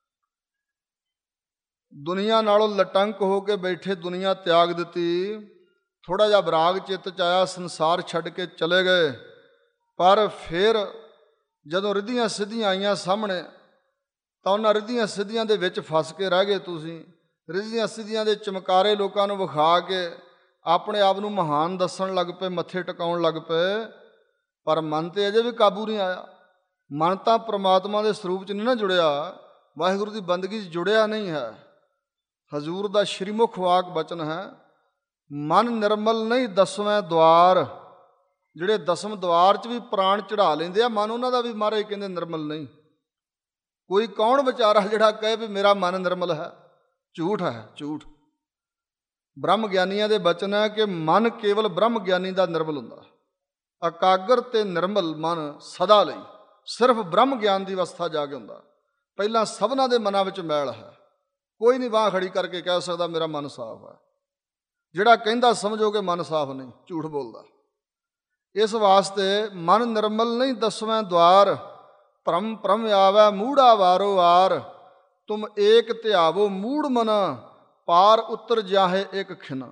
ਦੁਨੀਆ ਨਾਲੋਂ ਲਟੰਕ ਹੋ ਕੇ ਬੈਠੇ, ਦੁਨੀਆ ਤਿਆਗ ਦਿੱਤੀ, ਥੋੜ੍ਹਾ ਜਿਹਾ ਵਿਰਾਗ ਚਿੱਤ 'ਚ ਆਇਆ, ਸੰਸਾਰ ਛੱਡ ਕੇ ਚਲੇ ਗਏ। ਪਰ ਫਿਰ ਜਦੋਂ ਰਿੱਧੀਆਂ ਸਿੱਧੀਆਂ ਆਈਆਂ ਸਾਹਮਣੇ ਤਾਂ ਉਹਨਾਂ ਰਿੱਧੀਆਂ ਸਿੱਧੀਆਂ ਦੇ ਵਿੱਚ ਫਸ ਕੇ ਰਹਿ ਗਏ ਤੁਸੀਂ। ਰਿੱਧੀਆਂ ਸਿੱਧੀਆਂ ਦੇ ਚਮਕਾਰੇ ਲੋਕਾਂ ਨੂੰ ਵਿਖਾ ਕੇ ਆਪਣੇ ਆਪ ਨੂੰ ਮਹਾਨ ਦੱਸਣ ਲੱਗ ਪਏ, ਮੱਥੇ ਟਿਕਾਉਣ ਲੱਗ ਪਏ, ਪਰ ਮਨ 'ਤੇ ਅਜੇ ਵੀ ਕਾਬੂ ਨਹੀਂ ਆਇਆ। ਮਨ ਤਾਂ ਪ੍ਰਮਾਤਮਾ ਦੇ ਸਰੂਪ 'ਚ ਨਹੀਂ ਨਾ ਜੁੜਿਆ, ਵਾਹਿਗੁਰੂ ਦੀ ਬੰਦਗੀ 'ਚ ਜੁੜਿਆ ਨਹੀਂ ਹੈ। ਹਜ਼ੂਰ ਦਾ ਸ਼੍ਰੀਮੁਖ ਵਾਕ ਬਚਨ ਹੈ, ਮਨ ਨਿਰਮਲ ਨਹੀਂ ਦਸਵੇਂ ਦੁਆਰ। ਜਿਹੜੇ ਦਸਮ ਦੁਆਰ 'ਚ ਵੀ ਪ੍ਰਾਣ ਚੜ੍ਹਾ ਲੈਂਦੇ ਆ, ਮਨ ਉਹਨਾਂ ਦਾ ਵੀ ਮਹਾਰਾਜ ਕਹਿੰਦੇ ਨਿਰਮਲ ਨਹੀਂ। ਕੋਈ ਕੌਣ ਵਿਚਾਰਾ ਜਿਹੜਾ ਕਹੇ ਵੀ ਮੇਰਾ ਮਨ ਨਿਰਮਲ ਹੈ? ਝੂਠ ਹੈ, ਝੂਠ। ਬ੍ਰਹਮ ਗਿਆਨੀਆਂ ਦੇ ਬਚਨ ਹੈ ਕਿ ਮਨ ਕੇਵਲ ਬ੍ਰਹਮ ਗਿਆਨੀ ਦਾ ਨਿਰਮਲ ਹੁੰਦਾ। ਇਕਾਗਰ ਤੇ ਨਿਰਮਲ ਮਨ ਸਦਾ ਲਈ ਸਿਰਫ ਬ੍ਰਹਮ ਗਿਆਨ ਦੀ ਅਵਸਥਾ ਜਾ ਕੇ ਹੁੰਦਾ। ਪਹਿਲਾਂ ਸਭਨਾਂ ਦੇ ਮਨਾਂ ਵਿੱਚ ਮੈਲ ਹੈ। ਕੋਈ ਨਹੀਂ ਬਾਂਹ ਖੜੀ ਕਰਕੇ ਕਹਿ ਸਕਦਾ ਮੇਰਾ ਮਨ ਸਾਫ਼ ਹੈ। ਜਿਹੜਾ ਕਹਿੰਦਾ ਸਮਝੋ ਕਿ ਮਨ ਸਾਫ਼ ਨਹੀਂ, ਝੂਠ ਬੋਲਦਾ। ਇਸ ਵਾਸਤੇ ਮਨ ਨਿਰਮਲ ਨਹੀਂ ਦਸਵੇਂ ਦੁਆਰ, ਭਰਮ ਭਰਮ ਆਵੈ ਮੂੜਾ ਵਾਰੋ ਵਾਰ। ਤੁਮ ਏਕ ਧਿਆਵੋ ਮੂੜ ਮਨਾ, ਪਾਰ ਉਤਰ ਜਾਹੇ ਇੱਕ ਖਿਨਾ।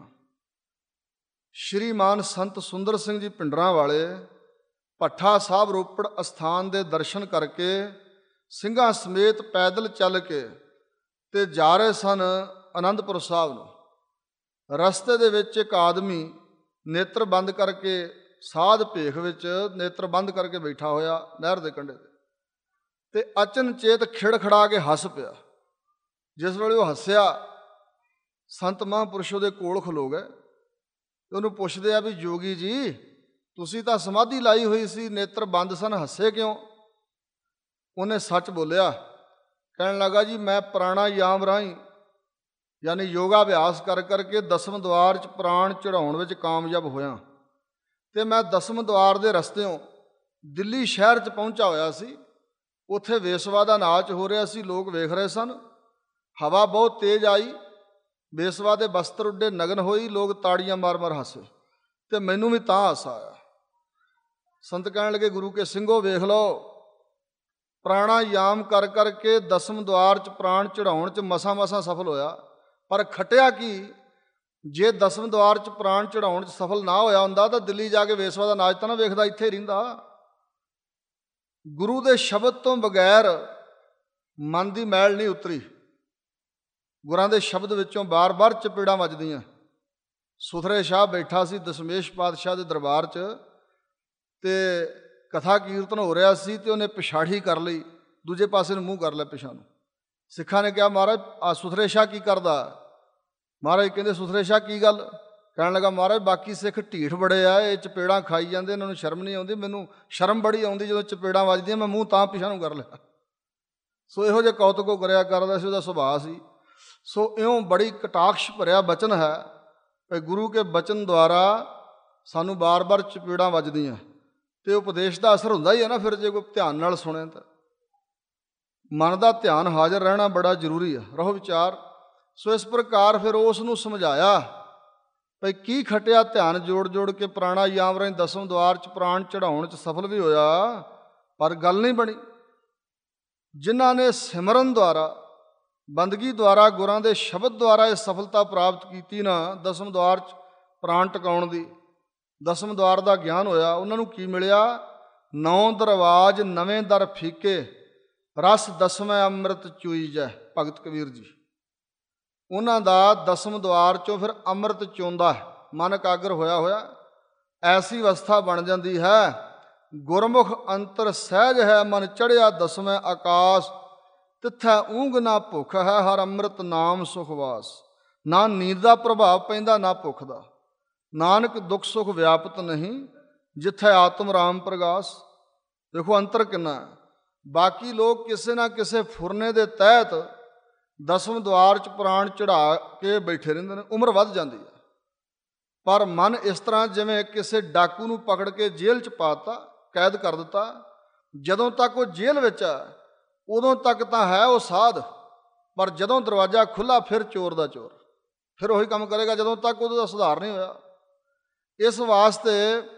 ਸ਼੍ਰੀਮਾਨ ਸੰਤ ਸੁੰਦਰ ਸਿੰਘ ਜੀ ਭਿੰਡਰਾਂ ਵਾਲੇ ਭੱਠਾ ਸਾਹਿਬ ਰੋਪੜ ਅਸਥਾਨ ਦੇ ਦਰਸ਼ਨ ਕਰਕੇ ਸਿੰਘਾਂ ਸਮੇਤ ਪੈਦਲ ਚੱਲ ਕੇ ਤੇ ਜਾ ਰਹੇ ਸਨ ਅਨੰਦਪੁਰ ਸਾਹਿਬ ਨੂੰ। ਰਸਤੇ ਦੇ ਵਿੱਚ ਇੱਕ ਆਦਮੀ ਨੇਤਰ ਬੰਦ ਕਰਕੇ, ਸਾਧ ਭੇਖ ਵਿੱਚ ਨੇਤਰ ਬੰਦ ਕਰਕੇ ਬੈਠਾ ਹੋਇਆ ਨਹਿਰ ਦੇ ਕੰਢੇ ਤੇ ਅਚਨਚੇਤ ਖਿੜਖੜਾ ਕੇ ਹੱਸ ਪਿਆ। ਜਿਸ ਵੇਲੇ ਉਹ ਹੱਸਿਆ, ਸੰਤ ਮਹਾਂਪੁਰਸ਼ ਉਹਦੇ ਕੋਲ ਖਲੋ ਗਏ। ਉਹਨੂੰ ਪੁੱਛਦੇ ਆ ਵੀ ਜੋਗੀ ਜੀ, ਤੁਸੀਂ ਤਾਂ ਸਮਾਧੀ ਲਾਈ ਹੋਈ ਸੀ, ਨੇਤਰ ਬੰਦ ਸਨ, ਹੱਸੇ ਕਿਉਂ? ਉਹਨੇ ਸੱਚ ਬੋਲਿਆ। ਕਹਿਣ ਲੱਗਾ ਜੀ ਮੈਂ ਪ੍ਰਾਣਾਯਾਮ ਰਾਹੀਂ ਯਾਨੀ ਯੋਗਾ ਅਭਿਆਸ ਕਰ ਕਰਕੇ ਦਸਮ ਦੁਆਰ 'ਚ ਪ੍ਰਾਣ ਚੜ੍ਹਾਉਣ ਵਿੱਚ ਕਾਮਯਾਬ ਹੋਇਆ ਅਤੇ ਮੈਂ ਦਸਮ ਦੁਆਰ ਦੇ ਰਸਤਿਓਂ ਦਿੱਲੀ ਸ਼ਹਿਰ 'ਚ ਪਹੁੰਚਾ ਹੋਇਆ ਸੀ। ਉੱਥੇ ਵੇਸਵਾ ਦਾ ਨਾਚ ਹੋ ਰਿਹਾ ਸੀ, ਲੋਕ ਵੇਖ ਰਹੇ ਸਨ। ਹਵਾ ਬਹੁਤ ਤੇਜ਼ ਆਈ, ਵੇਸਵਾ ਦੇ ਬਸਤਰ ਉੱਡੇ, ਨਗਨ ਹੋਈ, ਲੋਕ ਤਾੜੀਆਂ ਮਾਰ ਮਾਰ ਹੱਸੇ ਅਤੇ ਮੈਨੂੰ ਵੀ ਤਾਂ ਹਾਸਾ ਆਇਆ। ਸੰਤ ਕਹਿਣ ਲੱਗੇ ਗੁਰੂ ਕੇ ਸਿੰਘੋ ਵੇਖ ਲਓ, ਪ੍ਰਾਣਾਯਾਮ ਕਰ ਕਰਕੇ ਦਸਮ ਦੁਆਰ 'ਚ ਪ੍ਰਾਣ ਚੜ੍ਹਾਉਣ 'ਚ ਮਸਾਂ ਮਸਾਂ ਸਫਲ ਹੋਇਆ, ਪਰ ਖਟਿਆ ਕੀ? ਜੇ ਦਸਮ ਦੁਆਰ 'ਚ ਪ੍ਰਾਣ ਚੜ੍ਹਾਉਣ 'ਚ ਸਫਲ ਨਾ ਹੋਇਆ ਹੁੰਦਾ ਤਾਂ ਦਿੱਲੀ ਜਾ ਕੇ ਵੇਸਵਾ ਦਾ ਨਾਚ ਤਾਂ ਨਾ ਵੇਖਦਾ, ਇੱਥੇ ਹੀ ਰਹਿੰਦਾ। ਗੁਰੂ ਦੇ ਸ਼ਬਦ ਤੋਂ ਬਗੈਰ ਮਨ ਦੀ ਮੈਲ ਨਹੀਂ ਉਤਰੀ। ਗੁਰਾਂ ਦੇ ਸ਼ਬਦ ਵਿੱਚੋਂ ਬਾਰ-ਬਾਰ ਚਪੇੜਾਂ ਵੱਜਦੀਆਂ। ਸੁਥਰੇ ਸ਼ਾਹ ਬੈਠਾ ਸੀ ਦਸ਼ਮੇਸ਼ ਪਾਤਸ਼ਾਹ ਦੇ ਦਰਬਾਰ 'ਚ ਅਤੇ ਕਥਾ ਕੀਰਤਨ ਹੋ ਰਿਹਾ ਸੀ ਅਤੇ ਉਹਨੇ ਪਿਛਾੜੀ ਕਰ ਲਈ, ਦੂਜੇ ਪਾਸੇ ਨੂੰ ਮੂੰਹ ਕਰ ਲਿਆ ਪਿਛਾਂ ਨੂੰ। ਸਿੱਖਾਂ ਨੇ ਕਿਹਾ ਮਹਾਰਾਜ ਆ ਸੁਥਰੇ ਸ਼ਾਹ ਕੀ ਕਰਦਾ? ਮਹਾਰਾਜ ਕਹਿੰਦੇ ਸੁਥਰੇ ਸ਼ਾਹ ਕੀ ਗੱਲ? ਕਹਿਣ ਲੱਗਾ ਮਹਾਰਾਜ ਬਾਕੀ ਸਿੱਖ ਢੀਠ ਬੜੇ ਆ, ਇਹ ਚਪੇੜਾਂ ਖਾਈ ਜਾਂਦੇ, ਇਹਨਾਂ ਨੂੰ ਸ਼ਰਮ ਨਹੀਂ ਆਉਂਦੀ, ਮੈਨੂੰ ਸ਼ਰਮ ਬੜੀ ਆਉਂਦੀ ਜਦੋਂ ਚਪੇੜਾਂ ਵੱਜਦੀਆਂ, ਮੈਂ ਮੂੰਹ ਤਾਂ ਪਿਛਾਂ ਨੂੰ ਕਰ ਲਿਆ। ਸੋ ਇਹੋ ਜਿਹੇ ਕੌਤਕ ਉਹ ਕਰਿਆ ਕਰਦਾ ਸੀ, ਉਹਦਾ ਸੁਭਾਅ ਸੀ। ਸੋ ਇਉਂ ਬੜੀ ਕਟਾਕਸ਼ ਭਰਿਆ ਬਚਨ ਹੈ ਕਿ ਗੁਰੂ ਕੇ ਬਚਨ ਦੁਆਰਾ ਸਾਨੂੰ ਬਾਰ-ਬਾਰ ਚਪੇੜਾਂ ਵੱਜਦੀਆਂ ਅਤੇ ਉਪਦੇਸ਼ ਦਾ ਅਸਰ ਹੁੰਦਾ ਹੀ ਹੈ ਨਾ। ਫਿਰ ਜੇ ਕੋਈ ਧਿਆਨ ਨਾਲ ਸੁਣੇ ਤਾਂ ਮਨ ਦਾ ਧਿਆਨ ਹਾਜ਼ਰ ਰਹਿਣਾ ਬੜਾ ਜ਼ਰੂਰੀ ਹੈ। ਰਹੋ ਵਿਚਾਰ। ਸੋ ਇਸ ਪ੍ਰਕਾਰ ਫਿਰ ਉਸ ਨੂੰ ਸਮਝਾਇਆ ਭਈ ਕੀ ਖਟਿਆ, ਧਿਆਨ ਜੋੜ ਜੋੜ ਕੇ ਪ੍ਰਾਣਾਯਾਮ ਰਾਹੀਂ ਦਸਮ ਦੁਆਰ 'ਚ ਪ੍ਰਾਣ ਚੜ੍ਹਾਉਣ 'ਚ ਸਫਲ ਵੀ ਹੋਇਆ, ਪਰ ਗੱਲ ਨਹੀਂ ਬਣੀ। ਜਿਨ੍ਹਾਂ ਨੇ ਸਿਮਰਨ ਦੁਆਰਾ, ਬੰਦਗੀ ਦੁਆਰਾ, ਗੁਰਾਂ ਦੇ ਸ਼ਬਦ ਦੁਆਰਾ ਇਹ ਸਫਲਤਾ ਪ੍ਰਾਪਤ ਕੀਤੀ ਨਾ ਦਸਮ ਦੁਆਰ 'ਚ ਪ੍ਰਾਣ ਟਿਕਾਉਣ ਦੀ, ਦਸਮ ਦੁਆਰ ਦਾ ਗਿਆਨ ਹੋਇਆ, ਉਹਨਾਂ ਨੂੰ ਕੀ ਮਿਲਿਆ? 9 ਦਰਵਾਜ ਨਵੇਂ ਦਰ ਫੀਕੇ, ਰਸ ਦਸਵੇਂ ਅੰਮ੍ਰਿਤ ਚੂਈਜੈ। ਭਗਤ ਕਬੀਰ ਜੀ, ਉਹਨਾਂ ਦਾ ਦਸਮ ਦੁਆਰ 'ਚੋਂ ਫਿਰ ਅੰਮ੍ਰਿਤ ਚੋਂਦਾ ਹੈ। ਮਨ ਇਕਾਗਰ ਹੋਇਆ ਹੋਇਆ ਐਸੀ ਅਵਸਥਾ ਬਣ ਜਾਂਦੀ ਹੈ। ਗੁਰਮੁਖ ਅੰਤਰ ਸਹਿਜ ਹੈ, ਮਨ ਚੜ੍ਹਿਆ ਦਸਵੇਂ ਆਕਾਸ, ਤਿੱਥੈ ਊਂਘ ਨਾ ਭੁੱਖ ਹੈ, ਹਰ ਅੰਮ੍ਰਿਤ ਨਾਮ ਸੁਖਵਾਸ। ਨਾ ਨੀਂਦ ਦਾ ਪ੍ਰਭਾਵ ਪੈਂਦਾ, ਨਾ ਭੁੱਖ ਦਾ। ਨਾਨਕ ਦੁੱਖ ਸੁਖ ਵਿਆਪਤ ਨਹੀਂ, ਜਿੱਥੇ ਆਤਮ ਰਾਮ ਪ੍ਰਗਾਸ। ਦੇਖੋ ਅੰਤਰ ਕਿੰਨਾ ਹੈ। ਬਾਕੀ ਲੋਕ ਕਿਸੇ ਨਾ ਕਿਸੇ ਫੁਰਨੇ ਦੇ ਤਹਿਤ ਦਸਮ ਦੁਆਰ 'ਚ ਪ੍ਰਾਣ ਚੜ੍ਹਾ ਕੇ ਬੈਠੇ ਰਹਿੰਦੇ ਨੇ, ਉਮਰ ਵੱਧ ਜਾਂਦੀ ਹੈ। ਪਰ ਮਨ ਇਸ ਤਰ੍ਹਾਂ ਜਿਵੇਂ ਕਿਸੇ ਡਾਕੂ ਨੂੰ ਪਕੜ ਕੇ ਜੇਲ੍ਹ 'ਚ ਪਾ ਦਿੱਤਾ, ਕੈਦ ਕਰ ਦਿੱਤਾ। ਜਦੋਂ ਤੱਕ ਉਹ ਜੇਲ੍ਹ ਵਿੱਚ ਹੈ ਉਦੋਂ ਤੱਕ ਤਾਂ ਹੈ ਉਹ ਸਾਧ, ਪਰ ਜਦੋਂ ਦਰਵਾਜ਼ਾ ਖੁੱਲ੍ਹਾ ਫਿਰ ਚੋਰ ਦਾ ਚੋਰ, ਫਿਰ ਉਹੀ ਕੰਮ ਕਰੇਗਾ ਜਦੋਂ ਤੱਕ ਉਹਦਾ ਸੁਧਾਰ ਨਹੀਂ ਹੋਇਆ। ਇਸ ਵਾਸਤੇ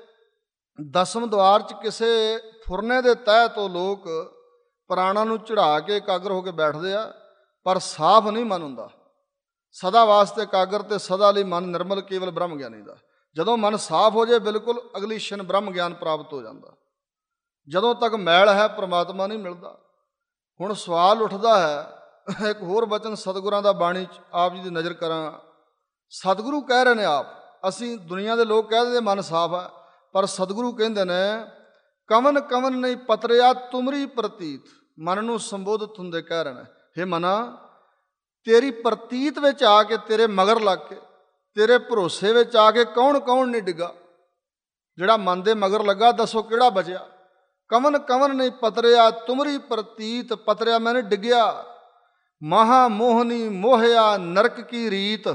ਦਸਮ ਦੁਆਰ 'ਚ ਕਿਸੇ ਫੁਰਨੇ ਦੇ ਤਹਿਤ ਉਹ ਲੋਕ ਪ੍ਰਾਣਾਂ ਨੂੰ ਚੜ੍ਹਾ ਕੇ ਇਕਾਗਰ ਹੋ ਕੇ ਬੈਠਦੇ ਆ, ਪਰ ਸਾਫ਼ ਨਹੀਂ ਮਨ ਹੁੰਦਾ। ਸਦਾ ਵਾਸਤੇ ਇਕਾਗਰ ਅਤੇ ਸਦਾ ਲਈ ਮਨ ਨਿਰਮਲ ਕੇਵਲ ਬ੍ਰਹਮ ਗਿਆਨੀ ਦਾ। ਜਦੋਂ ਮਨ ਸਾਫ਼ ਹੋ ਜਾਏ ਬਿਲਕੁਲ, ਅਗਲੀ ਛਿਨ ਬ੍ਰਹਮ ਗਿਆਨ ਪ੍ਰਾਪਤ ਹੋ ਜਾਂਦਾ। ਜਦੋਂ ਤੱਕ ਮੈਲ ਹੈ ਪ੍ਰਮਾਤਮਾ ਨਹੀਂ ਮਿਲਦਾ। ਹੁਣ ਸਵਾਲ ਉੱਠਦਾ ਹੈ, ਇੱਕ ਹੋਰ ਬਚਨ ਸਤਿਗੁਰਾਂ ਦਾ ਬਾਣੀ 'ਚ ਆਪ ਜੀ ਦੀ ਨਜ਼ਰ ਕਰਾਂ। ਸਤਿਗੁਰੂ ਕਹਿ ਰਹੇ ਨੇ ਆਪ, ਅਸੀਂ ਦੁਨੀਆ ਦੇ ਲੋਕ ਕਹਿ ਦਿੰਦੇ ਮਨ ਸਾਫ਼ ਹੈ, ਪਰ ਸਤਿਗੁਰੂ ਕਹਿੰਦੇ ਨੇ ਕਵਨ ਕਵਨ ਨਹੀਂ ਪਤਰਿਆ ਤੁਮਰੀ ਪ੍ਰਤੀਤ। ਮਨ ਨੂੰ ਸੰਬੋਧਿਤ ਹੁੰਦੇ ਕਹਿ ਰਹੇ ਨੇ, ਹੇ ਮਨਾ, ਤੇਰੀ ਪ੍ਰਤੀਤ ਵਿੱਚ ਆ ਕੇ, ਤੇਰੇ ਮਗਰ ਲੱਗ ਕੇ, ਤੇਰੇ ਭਰੋਸੇ ਵਿੱਚ ਆ ਕੇ ਕੌਣ ਕੌਣ ਨਹੀਂ ਡਿੱਗਾ। ਜਿਹੜਾ ਮਨ ਦੇ ਮਗਰ ਲੱਗਾ, ਦੱਸੋ ਕਿਹੜਾ ਬਚਿਆ। ਕਵਨ ਕਵਨ ਨਹੀਂ ਪਤਰਿਆ ਤੁਮਰੀ ਪ੍ਰਤੀਤ। ਪਤਰਿਆ ਮੈਨੇ ਡਿੱਗਿਆ। ਮਹਾ ਮੋਹਨੀ ਮੋਹਿਆ ਨਰਕ ਕੀ ਰੀਤ।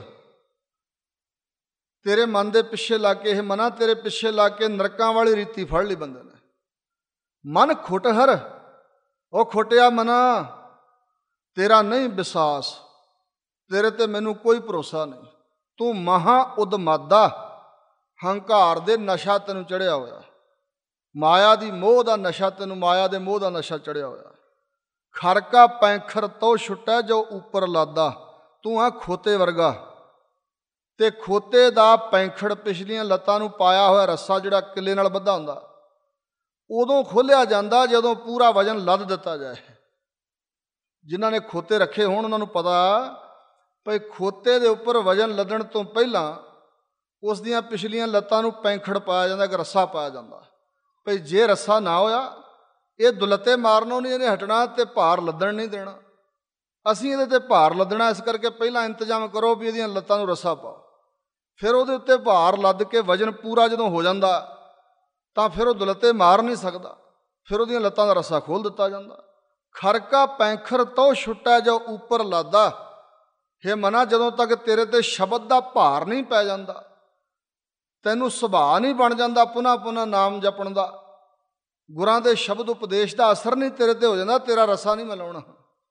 ਤੇਰੇ ਮਨ ਦੇ ਪਿੱਛੇ ਲੱਗ ਕੇ, ਇਹ ਮਨਾ, ਤੇਰੇ ਪਿੱਛੇ ਲੱਗ ਕੇ ਨਰਕਾਂ ਵਾਲੀ ਰੀਤੀ ਫੜ ਲਈ ਬੰਦੇ ਨੇ। ਮਨ ਖੁਟਹਰ, ਉਹ ਖੋਟਿਆ ਮਨਾ, ਤੇਰਾ ਨਹੀਂ ਵਿਸ਼ਵਾਸ, ਤੇਰੇ ਤੇ ਮੈਨੂੰ ਕੋਈ ਭਰੋਸਾ ਨਹੀਂ। ਤੂੰ ਮਹਾ ਉਦਮਾਦਾ, ਹੰਕਾਰ ਦੇ ਨਸ਼ਾ ਤੈਨੂੰ ਚੜਿਆ ਹੋਇਆ, ਮਾਇਆ ਦੀ ਮੋਹ ਦਾ ਨਸ਼ਾ ਤੈਨੂੰ, ਮਾਇਆ ਦੇ ਮੋਹ ਦਾ ਨਸ਼ਾ ਚੜਿਆ ਹੋਇਆ। ਖਰਕਾ ਪੈਂਖਰ ਤੋਂ ਛੁੱਟੈ ਜੋ ਉੱਪਰ ਲਾਦਾ। ਤੂੰ ਆ ਖੋਤੇ ਵਰਗਾ, ਤੇ ਖੋਤੇ ਦਾ ਪੈਂਖੜ, ਪਿਛਲੀਆਂ ਲੱਤਾਂ ਨੂੰ ਪਾਇਆ ਹੋਇਆ ਰੱਸਾ ਜਿਹੜਾ ਕਿੱਲੇ ਨਾਲ ਬੱਧਾ ਹੁੰਦਾ, ਉਦੋਂ ਖੋਲ੍ਹਿਆ ਜਾਂਦਾ ਜਦੋਂ ਪੂਰਾ ਵਜਨ ਲੱਦ ਦਿੱਤਾ ਜਾਏ। ਜਿਨ੍ਹਾਂ ਨੇ ਖੋਤੇ ਰੱਖੇ ਹੋਣ ਉਹਨਾਂ ਨੂੰ ਪਤਾ ਭਈ ਖੋਤੇ ਦੇ ਉੱਪਰ ਵਜਨ ਲੱਦਣ ਤੋਂ ਪਹਿਲਾਂ ਉਸ ਦੀਆਂ ਪਿਛਲੀਆਂ ਲੱਤਾਂ ਨੂੰ ਪੈਂਖੜ ਪਾਇਆ ਜਾਂਦਾ, ਇੱਕ ਰੱਸਾ ਪਾਇਆ ਜਾਂਦਾ। ਭਈ ਜੇ ਰੱਸਾ ਨਾ ਹੋਇਆ, ਇਹ ਦੁਲੱਤੇ ਮਾਰਨੋਂ ਨਹੀਂ ਇਹਨੇ ਹਟਣਾ ਤੇ ਭਾਰ ਲੱਦਣ ਨਹੀਂ ਦੇਣਾ। ਅਸੀਂ ਇਹਦੇ ਤੇ ਭਾਰ ਲੱਦਣਾ, ਇਸ ਕਰਕੇ ਪਹਿਲਾਂ ਇੰਤਜ਼ਾਮ ਕਰੋ ਵੀ ਇਹਦੀਆਂ ਲੱਤਾਂ ਨੂੰ ਰੱਸਾ ਪਾਓ। ਫਿਰ ਉਹਦੇ ਉੱਤੇ ਭਾਰ ਲੱਦ ਕੇ ਵਜਨ ਪੂਰਾ ਜਦੋਂ ਹੋ ਜਾਂਦਾ ਤਾਂ ਫਿਰ ਉਹ ਦੁਲੱਤੇ ਮਾਰ ਨਹੀਂ ਸਕਦਾ, ਫਿਰ ਉਹਦੀਆਂ ਲੱਤਾਂ ਦਾ ਰੱਸਾ ਖੋਲ੍ਹ ਦਿੱਤਾ ਜਾਂਦਾ। ਖਰਕਾ ਪੈਂਖਰ ਤੋਂ ਛੁੱਟਾ ਜੋ ਉੱਪਰ ਲਾਦਾ। ਹੇ ਮਨਾ, ਜਦੋਂ ਤੱਕ ਤੇਰੇ ਤੇ ਸ਼ਬਦ ਦਾ ਭਾਰ ਨਹੀਂ ਪੈ ਜਾਂਦਾ, ਤੈਨੂੰ ਸੁਭਾਅ ਨਹੀਂ ਬਣ ਜਾਂਦਾ ਪੁਨ੍ਹਾ ਪੁਨ੍ਹਾ ਨਾਮ ਜਪਣ ਦਾ, ਗੁਰਾਂ ਦੇ ਸ਼ਬਦ ਉਪਦੇਸ਼ ਦਾ ਅਸਰ ਨਹੀਂ ਤੇਰੇ ਤੇ ਹੋ ਜਾਂਦਾ, ਤੇਰਾ ਰੱਸਾ ਨਹੀਂ ਮਿਲਾਉਣਾ।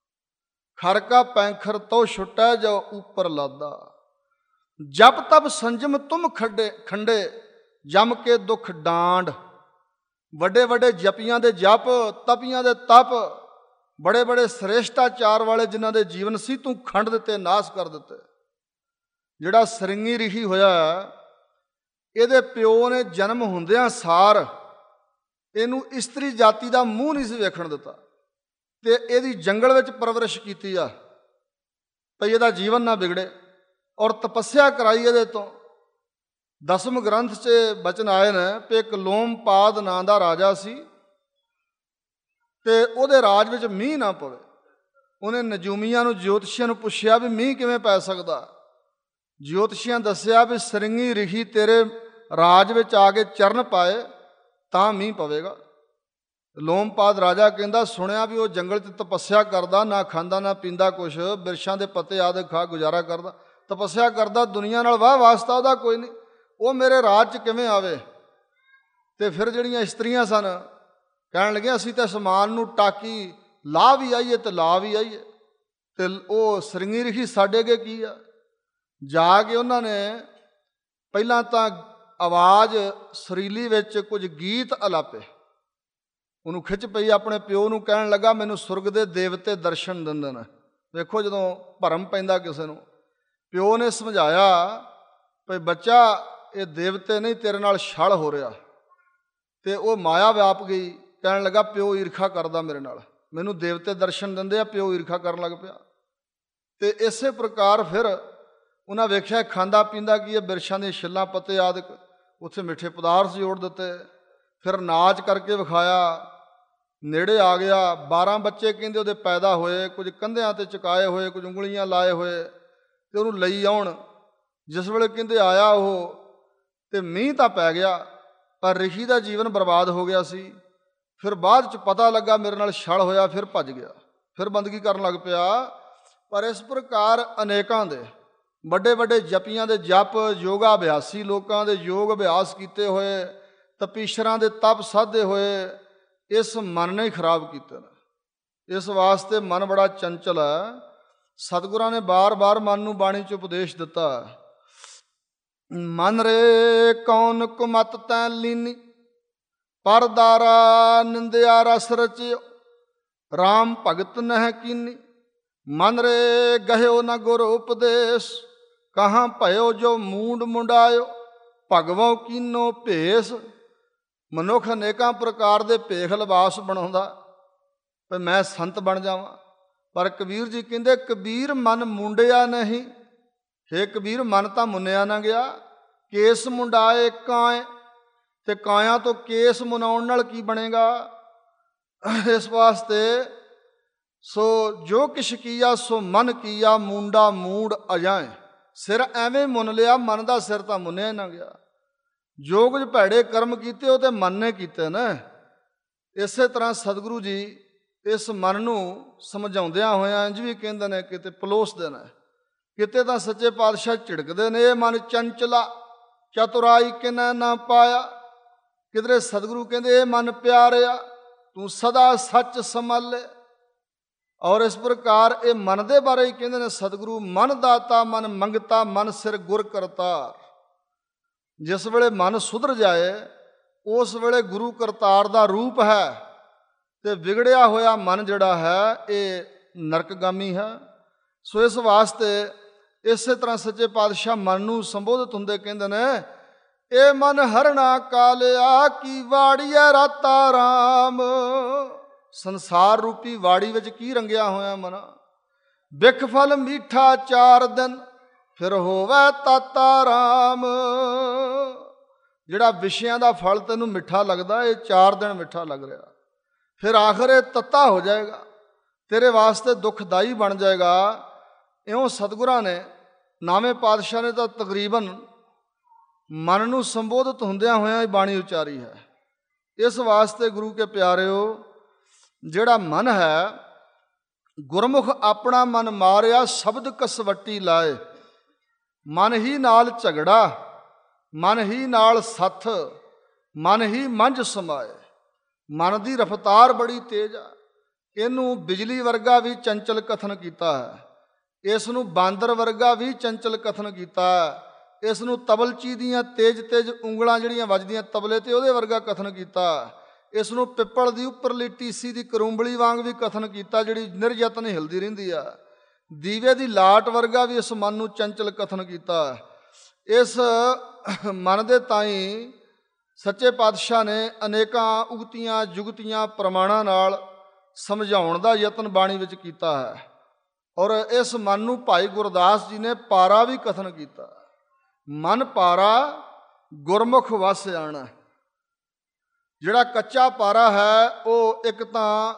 ਖਰਕਾ ਪੈਂਖਰ ਤੋਂ ਛੁੱਟਾ ਜੋ ਉੱਪਰ ਲਾਦਾ। ਜਪ ਤਪ ਸੰਜਮ ਤੁਮ ਖੰਡੇ ਜਮ ਕੇ ਦੁੱਖ ਡਾਂਡ। ਵੱਡੇ ਵੱਡੇ ਜਪੀਆਂ ਦੇ ਜਪ, ਤਪੀਆਂ ਦੇ ਤਪ, ਬੜੇ ਬੜੇ ਸ੍ਰੇਸ਼ਟਾਚਾਰ ਵਾਲੇ ਜਿਨ੍ਹਾਂ ਦੇ ਜੀਵਨ ਸੀ, ਤੂੰ ਖੰਡ ਦਿੱਤੇ, ਨਾਸ ਕਰ ਦਿੱਤੇ। ਜਿਹੜਾ ਸਰਿੰਗੀ ਰਿਸ਼ੀ ਹੋਇਆ, ਇਹਦੇ ਪਿਓ ਨੇ ਜਨਮ ਹੁੰਦਿਆਂ ਸਾਰ ਇਹਨੂੰ ਇਸਤਰੀ ਜਾਤੀ ਦਾ ਮੂੰਹ ਨਹੀਂ ਸੀ ਵੇਖਣ ਦਿੱਤਾ, ਤੇ ਇਹਦੀ ਜੰਗਲ ਵਿੱਚ ਪਰਵਰਿਸ਼ ਕੀਤੀ ਆ ਭਈ ਇਹਦਾ ਜੀਵਨ ਨਾ ਵਿਗੜੇ, ਔਰ ਤਪੱਸਿਆ ਕਰਾਈ ਇਹਦੇ ਤੋਂ। ਦਸਮ ਗ੍ਰੰਥ 'ਚ ਬਚਨ ਆਏ ਨੇ ਕਿ ਇੱਕ ਲੋਮਪਾਦ ਨਾਂ ਦਾ ਰਾਜਾ ਸੀ, ਤੇ ਉਹਦੇ ਰਾਜ ਵਿੱਚ ਮੀਂਹ ਨਾ ਪਵੇ। ਉਹਨੇ ਨਜੂਮੀਆਂ ਨੂੰ, ਜੋਤਸ਼ੀਆਂ ਨੂੰ ਪੁੱਛਿਆ ਵੀ ਮੀਂਹ ਕਿਵੇਂ ਪੈ ਸਕਦਾ। ਜੋਤਸ਼ੀਆਂ ਦੱਸਿਆ ਵੀ ਸਰਿੰਗੀ ਰਿਸ਼ੀ ਤੇਰੇ ਰਾਜ ਵਿੱਚ ਆ ਕੇ ਚਰਨ ਪਾਏ ਤਾਂ ਮੀਂਹ ਪਵੇਗਾ। ਲੋਮਪਾਦ ਰਾਜਾ ਕਹਿੰਦਾ, ਸੁਣਿਆ ਵੀ ਉਹ ਜੰਗਲ 'ਚ ਤਪੱਸਿਆ ਕਰਦਾ, ਨਾ ਖਾਂਦਾ ਨਾ ਪੀਂਦਾ ਕੁਛ, ਬਿਰਛਾਂ ਦੇ ਪੱਤੇ ਆਦਿ ਖਾ ਗੁਜ਼ਾਰਾ ਕਰਦਾ, ਤਪੱਸਿਆ ਕਰਦਾ, ਦੁਨੀਆ ਨਾਲ ਵਾਹ ਵਾਸਤਾ ਉਹਦਾ ਕੋਈ ਨਹੀਂ, ਉਹ ਮੇਰੇ ਰਾਜ 'ਚ ਕਿਵੇਂ ਆਵੇ। ਤੇ ਫਿਰ ਜਿਹੜੀਆਂ ਇਸਤਰੀਆਂ ਸਨ ਕਹਿਣ ਲੱਗੀਆਂ, ਅਸੀਂ ਤਾਂ ਸਮਾਨ ਨੂੰ ਟਾਕੀ ਲਾ ਵੀ ਆਈਏ ਤੇ ਲਾ ਵੀ ਆਈਏ, ਤੇ ਉਹ ਸਰਿੰਗੀ ਰਿਸ਼ੀ ਸਾਡੇ ਅੱਗੇ ਕੀ ਆ। ਜਾ ਕੇ ਉਹਨਾਂ ਨੇ ਪਹਿਲਾਂ ਤਾਂ ਆਵਾਜ਼ ਸੁਰੀਲੀ ਵਿੱਚ ਕੁਝ ਗੀਤ ਅਲਾਪੇ। ਉਹਨੂੰ ਖਿੱਚ ਪਈ ਆਪਣੇ ਪਿਓ ਨੂੰ, ਕਹਿਣ ਲੱਗਾ, ਮੈਨੂੰ ਸੁਰਗ ਦੇ ਦੇਵਤੇ ਦਰਸ਼ਨ ਦਿੰਦੇ ਨੇ। ਵੇਖੋ ਜਦੋਂ ਭਰਮ ਪੈਂਦਾ ਕਿਸੇ ਨੂੰ। ਪਿਓ ਨੇ ਸਮਝਾਇਆ ਭਈ ਬੱਚਾ, ਇਹ ਦੇਵਤੇ ਨਹੀਂ, ਤੇਰੇ ਨਾਲ ਛਲ ਹੋ ਰਿਹਾ। ਤੇ ਉਹ ਮਾਇਆ ਵਿਆਪ ਗਈ, ਕਹਿਣ ਲੱਗਾ, ਪਿਓ ਈਰਖਾ ਕਰਦਾ ਮੇਰੇ ਨਾਲ, ਮੈਨੂੰ ਦੇਵਤੇ ਦਰਸ਼ਨ ਦਿੰਦੇ ਆ, ਪਿਓ ਈਰਖਾ ਕਰਨ ਲੱਗ ਪਿਆ। ਤੇ ਇਸੇ ਪ੍ਰਕਾਰ ਫਿਰ ਉਹਨਾਂ ਵੇਖਿਆ ਖਾਂਦਾ ਪੀਂਦਾ ਕੀ ਹੈ, ਬਿਰਛਾਂ ਦੀਆਂ ਛਿੱਲਾਂ ਪੱਤੇ ਆਦਿ ਉੱਥੇ ਮਿੱਠੇ ਪਦਾਰਥ ਜੋੜ ਦਿੱਤੇ। ਫਿਰ ਨਾਚ ਕਰਕੇ ਵਿਖਾਇਆ, ਨੇੜੇ ਆ ਗਿਆ। 12 ਬੱਚੇ ਕਹਿੰਦੇ ਉਹਦੇ ਪੈਦਾ ਹੋਏ, ਕੁਝ ਕੰਧਿਆਂ 'ਤੇ ਚੁਕਾਏ ਹੋਏ, ਕੁਝ ਉਂਗਲੀਆਂ ਲਾਏ ਹੋਏ, ਤੇ ਉਹਨੂੰ ਲਈ ਆਉਣ। ਜਿਸ ਵੇਲੇ ਕਹਿੰਦੇ ਆਇਆ ਉਹ, ਤੇ ਮੀਂਹ ਤਾਂ ਪੈ ਗਿਆ, ਪਰ ਰਿਸ਼ੀ ਦਾ ਜੀਵਨ ਬਰਬਾਦ ਹੋ ਗਿਆ ਸੀ। ਫਿਰ ਬਾਅਦ 'ਚ ਪਤਾ ਲੱਗਾ ਮੇਰੇ ਨਾਲ ਛਲ ਹੋਇਆ, ਫਿਰ ਭੱਜ ਗਿਆ, ਫਿਰ ਬੰਦਗੀ ਕਰਨ ਲੱਗ ਪਿਆ। ਪਰ ਇਸ ਪ੍ਰਕਾਰ ਅਨੇਕਾਂ ਦੇ ਵੱਡੇ ਵੱਡੇ ਜਪੀਆਂ ਦੇ ਜਪ, ਯੋਗਾ ਅਭਿਆਸੀ ਲੋਕਾਂ ਦੇ ਯੋਗ ਅਭਿਆਸ ਕੀਤੇ ਹੋਏ, ਤਪੀਸ਼ਰਾਂ ਦੇ ਤਪ ਸਾਧੇ ਹੋਏ, ਇਸ ਮਨ ਨੇ ਹੀ ਖਰਾਬ ਕੀਤੇ ਨੇ। ਇਸ ਵਾਸਤੇ ਮਨ ਬੜਾ ਚੰਚਲ ਹੈ। ਸਤਿਗੁਰਾਂ ਨੇ ਬਾਰ-ਬਾਰ ਮਨ ਨੂੰ ਬਾਣੀ 'ਚ ਉਪਦੇਸ਼ ਦਿੱਤਾ, ਮਨ ਰੇ ਕੌਣ ਕੁਮਤ ਤੈ ਲੀਨੀ, ਪਰਦਾਰਾ ਨਿੰਦਿਆ ਰਸ ਰਚਿਓ, ਰਾਮ ਭਗਤ ਨਹਿ ਕੀਨੀ। ਮਨ ਰੇ ਗਹਿਓ ਨ ਗੁਰ ਉਪਦੇਸ਼, ਕਹਾਂ ਭਇਓ ਜੋ ਮੂੰਡ ਮੁੰਡਾਇਓ, ਭਗਵੋ ਕੀਨੋ ਭੇਸ। ਮਨੁੱਖ ਅਨੇਕਾਂ ਪ੍ਰਕਾਰ ਦੇ ਭੇਖ ਲਿਬਾਸ ਬਣਾਉਂਦਾ ਵੀ ਮੈਂ ਸੰਤ ਬਣ ਜਾਵਾਂ, ਪਰ ਕਬੀਰ ਜੀ ਕਹਿੰਦੇ, ਕਬੀਰ ਮਨ ਮੁੰਡਿਆ ਨਹੀਂ। ਹੇ ਕਬੀਰ, ਮਨ ਤਾਂ ਮੁੰਨਿਆ ਨਾ ਗਿਆ, ਕੇਸ ਮੁੰਡਾਏ ਕਾਏ, ਤੇ ਕਾਇਆ ਤੋਂ ਕੇਸ ਮਨਾਉਣ ਨਾਲ ਕੀ ਬਣੇਗਾ। ਇਸ ਵਾਸਤੇ ਸੋ ਜੋ ਕਿਛ ਕੀਆ ਸੋ ਮਨ ਕੀਆ, ਮੂੰਡਾ ਮੂੜ ਅਜਾਏ। ਸਿਰ ਐਵੇਂ ਮੁੰਨ ਲਿਆ, ਮਨ ਦਾ ਸਿਰ ਤਾਂ ਮੁੰਨਿਆ ਨਾ ਗਿਆ। ਜੋ ਕੁਝ ਭੈੜੇ ਕਰਮ ਕੀਤੇ ਉਹ ਤੇ ਮਨ ਨੇ ਕੀਤੇ ਨੇ। ਇਸੇ ਤਰ੍ਹਾਂ ਸਤਿਗੁਰੂ ਜੀ ਇਸ ਮਨ ਨੂੰ ਸਮਝਾਉਂਦਿਆਂ ਹੋਇਆਂ ਇੰਝ ਵੀ ਕਹਿੰਦੇ ਨੇ, ਕਿਤੇ ਪਲੋਸਦੇ ਨੇ, ਕਿਤੇ ਤਾਂ ਸੱਚੇ ਪਾਤਸ਼ਾਹ ਝਿੜਕਦੇ ਨੇ, ਇਹ ਮਨ ਚੰਚਲਾ ਚਤੁਰਾਈ ਕਿਨੈ ਨਾ ਪਾਇਆ। ਕਿਧਰੇ ਸਤਿਗੁਰੂ ਕਹਿੰਦੇ ਇਹ ਮਨ ਪਿਆਰਿਆ ਤੂੰ ਸਦਾ ਸੱਚ ਸੰਭਾਲੇ। ਔਰ ਇਸ ਪ੍ਰਕਾਰ ਇਹ ਮਨ ਦੇ ਬਾਰੇ ਹੀ ਕਹਿੰਦੇ ਨੇ ਸਤਿਗੁਰੂ, ਮਨ ਦਾਤਾ ਮਨ ਮੰਗਤਾ ਮਨ ਸਿਰ ਗੁਰ ਕਰਤਾਰ। ਜਿਸ ਵੇਲੇ ਮਨ ਸੁਧਰ ਜਾਏ ਉਸ ਵੇਲੇ ਗੁਰੂ ਕਰਤਾਰ ਦਾ ਰੂਪ ਹੈ, ਤੇ ਵਿਗੜਿਆ ਹੋਇਆ ਮਨ ਜਿਹੜਾ ਹੈ ਇਹ ਨਰਕਗਾਮੀ ਹੈ। ਸੋ ਇਸ ਵਾਸਤੇ ਇਸੇ ਤਰ੍ਹਾਂ ਸੱਚੇ ਪਾਤਸ਼ਾਹ ਮਨ ਨੂੰ ਸੰਬੋਧਿਤ ਹੁੰਦੇ ਕਹਿੰਦੇ ਨੇ, ਇਹ ਮਨ ਹਰਣਾ ਕਾਲਿਆ ਕੀ ਵਾੜੀਐ ਰਾਤਾ ਰਾਮ। ਸੰਸਾਰ ਰੂਪੀ ਵਾੜੀ ਵਿੱਚ ਕੀ ਰੰਗਿਆ ਹੋਇਆ ਮਨ। ਬਿਖ ਫਲ ਮੀਠਾ 4 ਦਿਨ ਫਿਰ ਹੋਵੇ ਤਾਤਾ ਰਾਮ। ਜਿਹੜਾ ਵਿਸ਼ਿਆਂ ਦਾ ਫਲ ਤੈਨੂੰ ਮਿੱਠਾ ਲੱਗਦਾ, ਇਹ 4 ਦਿਨ ਮਿੱਠਾ ਲੱਗ ਰਿਹਾ, ਫਿਰ ਆਖਰ ਇਹ ਤੱਤਾ ਹੋ ਜਾਏਗਾ, ਤੇਰੇ ਵਾਸਤੇ ਦੁਖਦਾਈ ਬਣ ਜਾਏਗਾ। ਇਉਂ ਸਤਿਗੁਰਾਂ ਨੇ, ਨਾਵੇਂ ਪਾਤਸ਼ਾਹ ਨੇ ਤਾਂ ਤਕਰੀਬਨ ਮਨ ਨੂੰ ਸੰਬੋਧਿਤ ਹੁੰਦਿਆਂ ਹੋਇਆਂ ਹੀ ਬਾਣੀ ਉਚਾਰੀ ਹੈ। ਇਸ ਵਾਸਤੇ ਗੁਰੂ ਕੇ ਪਿਆਰਿਓ, ਜਿਹੜਾ ਮਨ ਹੈ, ਗੁਰਮੁਖ ਆਪਣਾ ਮਨ ਮਾਰਿਆ ਸ਼ਬਦ ਕਸਵੱਟੀ ਲਾਏ। ਮਨ ਹੀ ਨਾਲ ਝਗੜਾ, ਮਨ ਹੀ ਨਾਲ ਸੱਥ, ਮਨ ਹੀ ਮੰਝ ਸਮਾਏ। ਮਨ ਦੀ ਰਫਤਾਰ ਬੜੀ ਤੇਜ਼ ਆ। ਇਹਨੂੰ ਬਿਜਲੀ ਵਰਗਾ ਵੀ ਚੰਚਲ ਕਥਨ ਕੀਤਾ ਹੈ, ਇਸ ਨੂੰ ਬਾਂਦਰ ਵਰਗਾ ਵੀ ਚੰਚਲ ਕਥਨ ਕੀਤਾ ਹੈ, ਇਸ ਨੂੰ ਤਬਲਚੀ ਦੀਆਂ ਤੇਜ਼ ਤੇਜ਼ ਉਂਗਲਾਂ ਜਿਹੜੀਆਂ ਵੱਜਦੀਆਂ ਤਬਲੇ ਤੇ ਉਹਦੇ ਵਰਗਾ ਕਥਨ ਕੀਤਾ। ਇਸ ਨੂੰ ਪਿੱਪਲ ਦੀ ਉੱਪਰਲੀ ਟੀਸੀ ਦੀ ਕਰੂੰਬਲੀ ਵਾਂਗ ਵੀ ਕਥਨ ਕੀਤਾ, ਜਿਹੜੀ ਨਿਰਯਤਨ ਹਿਲਦੀ ਰਹਿੰਦੀ ਆ। ਦੀਵੇ ਦੀ ਲਾਟ ਵਰਗਾ ਵੀ ਇਸ ਮਨ ਨੂੰ ਚੰਚਲ ਕਥਨ ਕੀਤਾ। ਇਸ ਮਨ ਦੇ ਤਾਈਂ ਸੱਚੇ ਪਾਤਸ਼ਾਹ ਨੇ ਅਨੇਕਾਂ ਉਗਤੀਆਂ ਜੁਗਤੀਆਂ ਪ੍ਰਮਾਣਾਂ ਨਾਲ ਸਮਝਾਉਣ ਦਾ ਯਤਨ ਬਾਣੀ ਵਿੱਚ ਕੀਤਾ ਹੈ। ਔਰ ਇਸ ਮਨ ਨੂੰ ਭਾਈ ਗੁਰਦਾਸ ਜੀ ਨੇ ਪਾਰਾ ਵੀ ਕਥਨ ਕੀਤਾ। ਮਨ ਪਾਰਾ ਗੁਰਮੁਖ ਵਸ ਆਣਾ। ਜਿਹੜਾ ਕੱਚਾ ਪਾਰਾ ਹੈ ਉਹ ਇੱਕ ਤਾਂ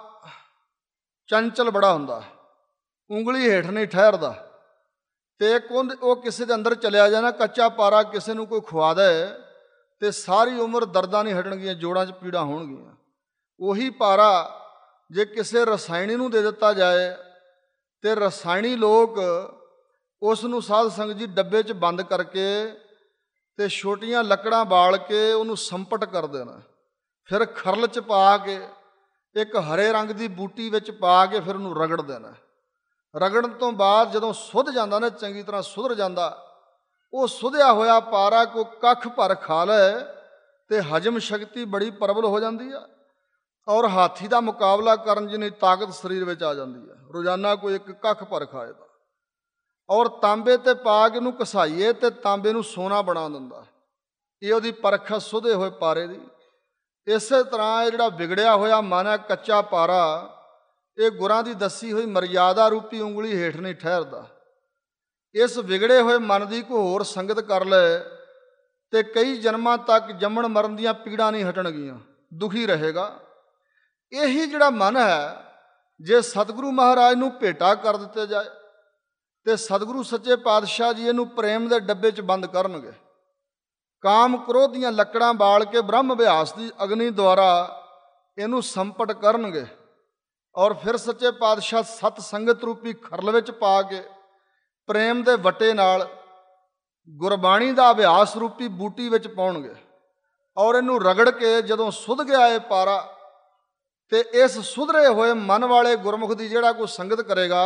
ਚੰਚਲ ਬੜਾ ਹੁੰਦਾ, ਉਂਗਲੀ ਹੇਠ ਨਹੀਂ ਠਹਿਰਦਾ, ਤੇ ਇੱਕ ਉਹ ਕਿਸੇ ਦੇ ਅੰਦਰ ਚਲਿਆ ਜਾਣਾ। ਕੱਚਾ ਪਾਰਾ ਕਿਸੇ ਨੂੰ ਕੋਈ ਖਵਾ ਦੇ ਤੇ ਸਾਰੀ ਉਮਰ ਦਰਦਾਂ ਨਹੀਂ ਹਟਣਗੀਆਂ, ਜੋੜਾਂ 'ਚ ਪੀੜਾਂ ਹੋਣਗੀਆਂ। ਉਹੀ ਪਾਰਾ ਜੇ ਕਿਸੇ ਰਸਾਇਣੀ ਨੂੰ ਦੇ ਦਿੱਤਾ ਜਾਏ ਤੇ ਰਸਾਇਣੀ ਲੋਕ ਉਸ ਨੂੰ ਸਾਧ ਸੰਗਤ ਜੀ ਡੱਬੇ 'ਚ ਬੰਦ ਕਰਕੇ ਤੇ ਛੋਟੀਆਂ ਲੱਕੜਾਂ ਬਾਲ ਕੇ ਉਹਨੂੰ ਸੰਪਟ ਕਰ ਦੇਣਾ, ਫਿਰ ਖਰਲ 'ਚ ਪਾ ਕੇ ਇੱਕ ਹਰੇ ਰੰਗ ਦੀ ਬੂਟੀ ਵਿੱਚ ਪਾ ਕੇ ਫਿਰ ਉਹਨੂੰ ਰਗੜ ਦੇਣਾ। ਰਗੜਨ ਤੋਂ ਬਾਅਦ ਜਦੋਂ ਸੁੱਧ ਜਾਂਦਾ ਨਾ, ਚੰਗੀ ਤਰ੍ਹਾਂ ਸੁਧਰ ਜਾਂਦਾ, ਉਹ ਸੁਧਿਆ ਹੋਇਆ ਪਾਰਾ ਕੋ ਕੱਖ ਭਰ ਖਾ ਲੈ ਤੇ ਹਜਮ ਸ਼ਕਤੀ ਬੜੀ ਪ੍ਰਬਲ ਹੋ ਜਾਂਦੀ ਆ। ਔਰ ਹਾਥੀ ਦਾ ਮੁਕਾਬਲਾ ਕਰਨ ਜਿੰਨੀ ਤਾਕਤ ਸਰੀਰ ਵਿੱਚ ਆ ਜਾਂਦੀ ਹੈ, ਰੋਜ਼ਾਨਾ ਕੋਈ ਇੱਕ ਕੱਖ ਭਰ ਖਾਏ ਤਾਂ। ਔਰ ਤਾਂਬੇ ਤੇ ਪਾ ਕੇ ਉਹਨੂੰ ਘਸਾਈਏ ਤੇ ਤਾਂਬੇ ਨੂੰ ਸੋਨਾ ਬਣਾ ਦਿੰਦਾ। ਇਹ ਉਹਦੀ ਪਰਖ ਸੁਧੇ ਹੋਏ ਪਾਰੇ ਦੀ। ਇਸੇ ਤਰ੍ਹਾਂ ਇਹ ਜਿਹੜਾ ਵਿਗੜਿਆ ਹੋਇਆ ਮਨ ਹੈ, ਕੱਚਾ ਪਾਰਾ, ਇਹ ਗੁਰਾਂ ਦੀ ਦੱਸੀ ਹੋਈ ਮਰਿਆਦਾ ਰੂਪੀ ਉਂਗਲੀ ਹੇਠ ਨਹੀਂ ਠਹਿਰਦਾ। ਇਸ ਵਿਗੜੇ ਹੋਏ ਮਨ ਦੀ ਕੋਈ ਹੋਰ ਸੰਗਤ ਕਰ ਲੈ ਤੇ ਕਈ ਜਨਮਾਂ ਤੱਕ ਜੰਮਣ ਮਰਨ ਦੀਆਂ ਪੀੜਾਂ ਨਹੀਂ ਹਟਣਗੀਆਂ, ਦੁਖੀ ਰਹੇਗਾ। ਇਹੀ ਜਿਹੜਾ ਮਨ ਹੈ, ਜੇ ਸਤਿਗੁਰੂ ਮਹਾਰਾਜ ਨੂੰ ਭੇਟਾ ਕਰ ਦਿੱਤੇ ਜਾਏ ਤੇ ਸਤਿਗੁਰੂ ਸੱਚੇ ਪਾਤਸ਼ਾਹ ਜੀ ਇਹਨੂੰ ਪ੍ਰੇਮ ਦੇ ਡੱਬੇ 'ਚ ਬੰਦ ਕਰਨਗੇ। ਕਾਮ ਕ੍ਰੋਧ ਦੀਆਂ ਲੱਕੜਾਂ ਬਾਲ ਕੇ ਬ੍ਰਹਮ ਅਭਿਆਸ ਦੀ ਅਗਨੀ ਦੁਆਰਾ ਇਹਨੂੰ ਸੰਪਟ ਕਰਨਗੇ। ਔਰ ਫਿਰ ਸੱਚੇ ਪਾਤਸ਼ਾਹ ਸਤ ਸੰਗਤ ਰੂਪੀ ਖਰਲ ਵਿੱਚ ਪਾ ਕੇ ਪ੍ਰੇਮ ਦੇ ਵੱਟੇ ਨਾਲ ਗੁਰਬਾਣੀ ਦਾ ਅਭਿਆਸ ਰੂਪੀ ਬੂਟੀ ਵਿੱਚ ਪਾਉਣਗੇ। ਔਰ ਇਹਨੂੰ ਰਗੜ ਕੇ ਜਦੋਂ ਸੁਧ ਗਿਆ ਇਹ ਪਾਰਾ, ਤੇ ਇਸ ਸੁਧਰੇ ਹੋਏ ਮਨ ਵਾਲੇ ਗੁਰਮੁਖ ਦੀ ਜਿਹੜਾ ਕੋਈ ਸੰਗਤ ਕਰੇਗਾ,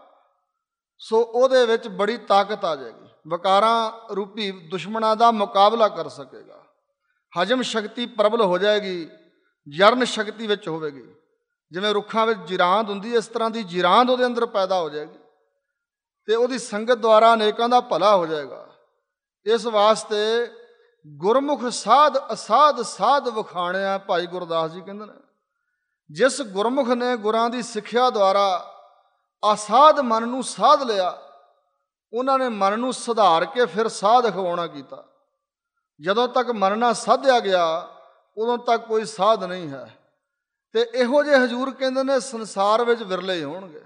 ਸੋ ਉਹਦੇ ਵਿੱਚ ਬੜੀ ਤਾਕਤ ਆ ਜਾਏਗੀ। ਵਿਕਾਰਾਂ ਰੂਪੀ ਦੁਸ਼ਮਣਾਂ ਦਾ ਮੁਕਾਬਲਾ ਕਰ ਸਕੇਗਾ। ਹਜਮ ਸ਼ਕਤੀ ਪ੍ਰਬਲ ਹੋ ਜਾਏਗੀ, ਜਰਨ ਸ਼ਕਤੀ ਵਿੱਚ ਹੋਵੇਗੀ। ਜਿਵੇਂ ਰੁੱਖਾਂ ਵਿੱਚ ਜਿਰਾਂਦ ਹੁੰਦੀ, ਇਸ ਤਰ੍ਹਾਂ ਦੀ ਜਿਰਾਂਦ ਉਹਦੇ ਅੰਦਰ ਪੈਦਾ ਹੋ ਜਾਏਗੀ ਤੇ ਉਹਦੀ ਸੰਗਤ ਦੁਆਰਾ ਅਨੇਕਾਂ ਦਾ ਭਲਾ ਹੋ ਜਾਏਗਾ। ਇਸ ਵਾਸਤੇ ਗੁਰਮੁਖ ਸਾਧ ਅਸਾਧ ਸਾਧ ਵਖਾਣਿਆ, ਭਾਈ ਗੁਰਦਾਸ ਜੀ ਕਹਿੰਦੇ ਨੇ। ਜਿਸ ਗੁਰਮੁਖ ਨੇ ਗੁਰਾਂ ਦੀ ਸਿੱਖਿਆ ਦੁਆਰਾ ਅਸਾਧ ਮਨ ਨੂੰ ਸਾਧ ਲਿਆ, ਉਹਨਾਂ ਨੇ ਮਨ ਨੂੰ ਸੁਧਾਰ ਕੇ ਫਿਰ ਸਾਧ ਅਖਵਾਉਣਾ ਕੀਤਾ। ਜਦੋਂ ਤੱਕ ਮਨ ਨਾ ਸਾਧਿਆ ਗਿਆ, ਉਦੋਂ ਤੱਕ ਕੋਈ ਸਾਧ ਨਹੀਂ ਹੈ। ਤੇ ਇਹੋ ਜਿਹੇ ਹਜ਼ੂਰ ਕਹਿੰਦੇ ਨੇ ਸੰਸਾਰ ਵਿੱਚ ਵਿਰਲੇ ਹੋਣਗੇ।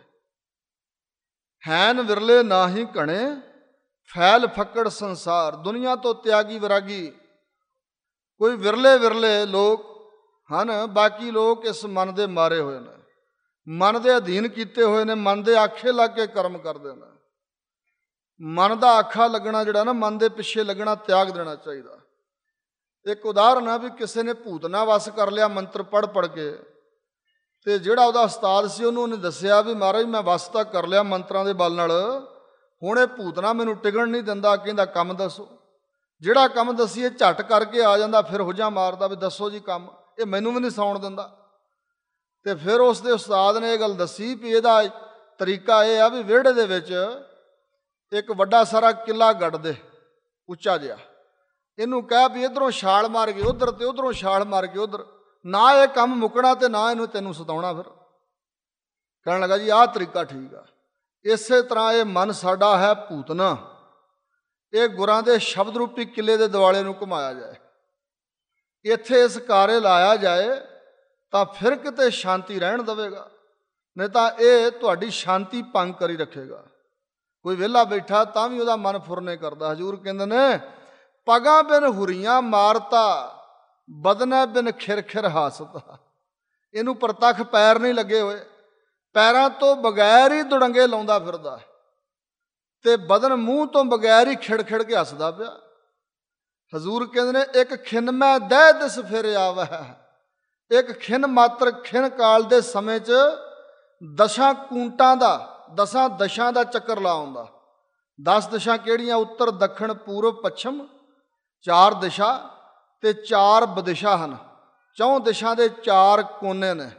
ਹੈਨ ਵਿਰਲੇ ਨਾਹੀਂ ਘਣੇ, ਫੈਲ ਫੱਕੜ ਸੰਸਾਰ। ਦੁਨੀਆ ਤੋਂ ਤਿਆਗੀ ਵਿਰਾਗੀ ਕੋਈ ਵਿਰਲੇ ਵਿਰਲੇ ਲੋਕ ਹਨ। ਬਾਕੀ ਲੋਕ ਇਸ ਮਨ ਦੇ ਮਾਰੇ ਹੋਏ ਨੇ, ਮਨ ਦੇ ਅਧੀਨ ਕੀਤੇ ਹੋਏ ਨੇ, ਮਨ ਦੇ ਆਖੇ ਲੱਗ ਕੇ ਕਰਮ ਕਰਦੇ ਨੇ। ਮਨ ਦਾ ਆਖਾ ਲੱਗਣਾ ਜਿਹੜਾ ਨਾ, ਮਨ ਦੇ ਪਿੱਛੇ ਲੱਗਣਾ ਤਿਆਗ ਦੇਣਾ ਚਾਹੀਦਾ। ਇੱਕ ਉਦਾਹਰਨ ਆ ਵੀ ਕਿਸੇ ਨੇ ਭੂਤਨਾ ਵਸ ਕਰ ਲਿਆ ਮੰਤਰ ਪੜ੍ਹ ਕੇ, ਤੇ ਜਿਹੜਾ ਉਹਦਾ ਉਸਤਾਦ ਸੀ ਉਹਨੇ ਦੱਸਿਆ ਵੀ ਮਹਾਰਾਜ ਮੈਂ ਵਸ ਤਾਂ ਕਰ ਲਿਆ ਮੰਤਰਾਂ ਦੇ ਬਲ ਨਾਲ, ਹੁਣ ਇਹ ਭੂਤਨਾ ਮੈਨੂੰ ਟਿਕਣ ਨਹੀਂ ਦਿੰਦਾ। ਕਹਿੰਦਾ ਕੰਮ ਦੱਸੋ। ਜਿਹੜਾ ਕੰਮ ਦੱਸੀਏ ਝੱਟ ਕਰਕੇ ਆ ਜਾਂਦਾ, ਫਿਰ ਹੁਜਾਂ ਮਾਰਦਾ ਵੀ ਦੱਸੋ ਜੀ ਕੰਮ, ਇਹ ਮੈਨੂੰ ਵੀ ਨਹੀਂ ਸੌਣ ਦਿੰਦਾ। ਤੇ ਫਿਰ ਉਸ ਦੇ ਉਸਤਾਦ ਨੇ ਇਹ ਗੱਲ ਦੱਸੀ ਵੀ ਇਹਦਾ ਤਰੀਕਾ ਇਹ ਆ ਵੀ ਵਿਹੜੇ ਦੇ ਵਿੱਚ ਇੱਕ ਵੱਡਾ ਸਾਰਾ ਕਿੱਲਾ ਗੱਡ ਦੇ ਉੱਚਾ ਜਿਹਾ, ਇਹਨੂੰ ਕਹਿ ਵੀ ਇੱਧਰੋਂ ਛਾਲ ਮਾਰ ਕੇ ਉੱਧਰ ਤੇ ਉੱਧਰੋਂ ਛਾਲ ਮਾਰ ਕੇ ਉੱਧਰ, ਨਾ ਇਹ ਕੰਮ ਮੁੱਕਣਾ ਤੇ ਨਾ ਇਹਨੂੰ ਤੈਨੂੰ ਸਤਾਉਣਾ। ਫਿਰ ਕਹਿਣ ਲੱਗਾ ਜੀ ਆਹ ਤਰੀਕਾ ਠੀਕ ਆ। ਇਸੇ ਤਰ੍ਹਾਂ ਇਹ ਮਨ ਸਾਡਾ ਹੈ ਭੂਤਨਾ, ਇਹ ਗੁਰਾਂ ਦੇ ਸ਼ਬਦ ਰੂਪੀ ਕਿਲੇ ਦੇ ਦੁਆਲੇ ਨੂੰ ਘੁਮਾਇਆ ਜਾਏ, ਇੱਥੇ ਇਸ ਕਾਰੇ ਲਾਇਆ ਜਾਏ ਤਾਂ ਫਿਰ ਕਿਤੇ ਸ਼ਾਂਤੀ ਰਹਿਣ ਦੇਵੇਗਾ, ਨਹੀਂ ਤਾਂ ਇਹ ਤੁਹਾਡੀ ਸ਼ਾਂਤੀ ਭੰਗ ਕਰੀ ਰੱਖੇਗਾ। ਕੋਈ ਵਿਹਲਾ ਬੈਠਾ ਤਾਂ ਵੀ ਉਹਦਾ ਮਨ ਫੁਰਨੇ ਕਰਦਾ। ਹਜ਼ੂਰ ਕਹਿੰਦੇ ਨੇ ਪਗਾਂ ਬਿਨ ਹੁਰੀਆਂ ਮਾਰਤਾ, ਬਦਨੈ ਬਿਨ ਖਿਰ ਖਿਰ ਹਾਸਤਾ। ਇਹਨੂੰ ਪ੍ਰਤੱਖ ਪੈਰ ਨਹੀਂ ਲੱਗੇ ਹੋਏ, ਪੈਰਾਂ ਤੋਂ ਬਗੈਰ ਹੀ ਦੁੜੰਗੇ ਲਾਉਂਦਾ ਫਿਰਦਾ, ਤੇ ਬਦਨ ਮੂੰਹ ਤੋਂ ਬਗੈਰ ਹੀ ਖਿੜ ਖਿੜ ਕੇ ਹੱਸਦਾ ਪਿਆ। ਹਜ਼ੂਰ ਕਹਿੰਦੇ ਨੇ ਇੱਕ ਖਿਨ ਮੈਂ ਦਹਿ ਦਿਸ ਫਿਰ ਆਵੈ, ਇੱਕ ਖਿਨ ਮਾਤਰ ਖਿਨ ਕਾਲ ਦੇ ਸਮੇਂ 'ਚ ਦਸਾਂ ਕੂੰਟਾਂ ਦਾ, ਦਸਾਂ ਦਸ਼ਾਂ ਦਾ ਚੱਕਰ ਲਾ ਆਉਂਦਾ। 10 ਦਿਸ਼ਾ ਕਿਹੜੀਆਂ? ਉੱਤਰ ਦੱਖਣ ਪੂਰਬ ਪੱਛਮ, 4 ਦਿਸ਼ਾ ਤੇ 4 ਬਦਿਸ਼ਾ ਹਨ। 4 ਦਿਸ਼ਾ ਦੇ 4 ਕੋਨੇ ਨੇ,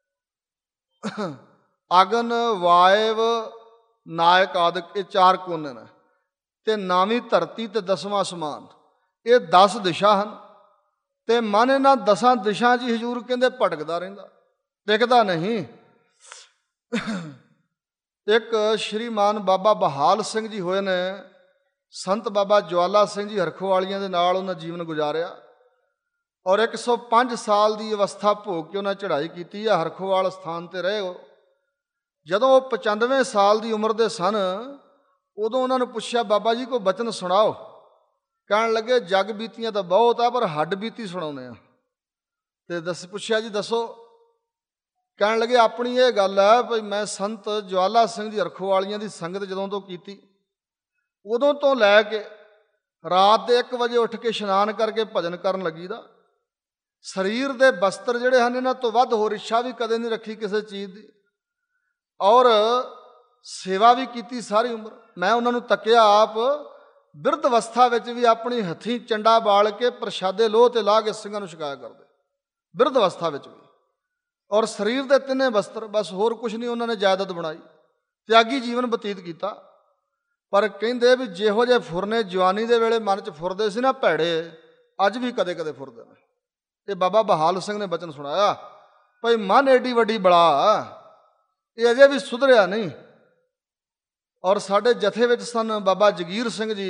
ਅਗਨ ਵਾਇਵ ਨਾਇਕ ਆਦਿਕ, ਇਹ 4 ਕੋਨੇ ਨੇ। ਤੇ 9ਵੀਂ ਧਰਤੀ ਤੇ 10ਵਾਂ ਅਸਮਾਨ, ਇਹ 10 ਦਿਸ਼ਾ ਹਨ। ਤੇ ਮਨ ਇਹਨਾਂ 10 ਦਿਸ਼ਾ 'ਚ ਹਜ਼ੂਰ ਕਹਿੰਦੇ ਭਟਕਦਾ ਰਹਿੰਦਾ, ਟਿਕਦਾ ਨਹੀਂ। ਇੱਕ ਸ਼੍ਰੀਮਾਨ ਬਾਬਾ ਬਹਾਲ ਸਿੰਘ ਜੀ ਹੋਏ ਨੇ, ਸੰਤ ਬਾਬਾ ਜਵਾਲਾ ਸਿੰਘ ਜੀ ਹਰਖੋਵਾਲੀਆਂ ਦੇ ਨਾਲ ਉਹਨਾਂ ਜੀਵਨ ਗੁਜ਼ਾਰਿਆ, ਔਰ 105 ਸਾਲ ਦੀ ਅਵਸਥਾ ਭੋਗ ਕੇ ਉਹਨਾਂ ਚੜ੍ਹਾਈ ਕੀਤੀ ਆ। ਹਰਖੋਵਾਲ ਸਥਾਨ 'ਤੇ ਰਹੇ। ਜਦੋਂ ਉਹ 95 ਸਾਲ ਦੀ ਉਮਰ ਦੇ ਸਨ, ਉਦੋਂ ਉਹਨਾਂ ਨੂੰ ਪੁੱਛਿਆ ਬਾਬਾ ਜੀ ਕੋਈ ਬਚਨ ਸੁਣਾਓ। ਕਹਿਣ ਲੱਗੇ ਜੱਗ ਬੀਤੀਆਂ ਤਾਂ ਬਹੁਤ ਆ, ਪਰ ਹੱਡ ਬੀਤੀ ਸੁਣਾਉਂਦੇ ਆ। ਤੇ ਪੁੱਛਿਆ ਜੀ ਦੱਸੋ। ਕਹਿਣ ਲੱਗੇ ਆਪਣੀ ਇਹ ਗੱਲ ਹੈ ਭਈ ਮੈਂ ਸੰਤ ਜਵਾਲਾ ਸਿੰਘ ਜੀ ਹਰਖੋਵਾਲੀਆਂ ਦੀ ਸੰਗਤ ਜਦੋਂ ਤੋਂ ਕੀਤੀ, ਉਦੋਂ ਤੋਂ ਲੈ ਕੇ ਰਾਤ ਦੇ 1 ਵਜੇ ਉੱਠ ਕੇ ਇਸ਼ਨਾਨ ਕਰਕੇ ਭਜਨ ਕਰਨ ਲੱਗੀ ਦਾ। ਸਰੀਰ ਦੇ ਬਸਤਰ ਜਿਹੜੇ ਹਨ, ਇਹਨਾਂ ਤੋਂ ਵੱਧ ਹੋਰ ਇੱਛਾ ਵੀ ਕਦੇ ਨਹੀਂ ਰੱਖੀ ਕਿਸੇ ਚੀਜ਼ ਦੀ, ਔਰ ਸੇਵਾ ਵੀ ਕੀਤੀ ਸਾਰੀ ਉਮਰ। ਮੈਂ ਉਹਨਾਂ ਨੂੰ ਤੱਕਿਆ, ਆਪ ਬਿਰਧ ਅਵਸਥਾ ਵਿੱਚ ਵੀ ਆਪਣੀ ਹੱਥੀਂ ਚੰਡਾ ਬਾਲ ਕੇ ਪ੍ਰਸ਼ਾਦੇ ਲੋਹ ਤੇ ਲਾ ਕੇ ਸਿੰਘਾਂ ਨੂੰ ਛਕਾਇਆ ਕਰਦੇ, ਬਿਰਧ ਅਵਸਥਾ ਵਿੱਚ ਵੀ। ਔਰ ਸਰੀਰ ਦੇ 3 ਬਸਤਰ, ਬਸ ਹੋਰ ਕੁਝ ਨਹੀਂ ਉਹਨਾਂ ਨੇ ਜਾਇਦਾਦ ਬਣਾਈ। ਤਿਆਗੀ ਜੀਵਨ ਬਤੀਤ ਕੀਤਾ। ਪਰ ਕਹਿੰਦੇ ਵੀ ਜਿਹੋ ਜਿਹੇ ਫੁਰਨੇ ਜਵਾਨੀ ਦੇ ਵੇਲੇ ਮਨ 'ਚ ਫੁਰਦੇ ਸੀ ਨਾ ਭੈੜੇ, ਅੱਜ ਵੀ ਕਦੇ ਕਦੇ ਫੁਰਦੇ ਨੇ। ਇਹ ਬਾਬਾ ਬਹਾਲ ਸਿੰਘ ਨੇ ਬਚਨ ਸੁਣਾਇਆ ਭਈ ਮਨ ਏਡੀ ਵੱਡੀ ਬਲਾ, ਇਹ ਅਜੇ ਵੀ ਸੁਧਰਿਆ ਨਹੀਂ। ਔਰ ਸਾਡੇ ਜਥੇ ਵਿੱਚ ਸਨ ਬਾਬਾ ਜਗੀਰ ਸਿੰਘ ਜੀ,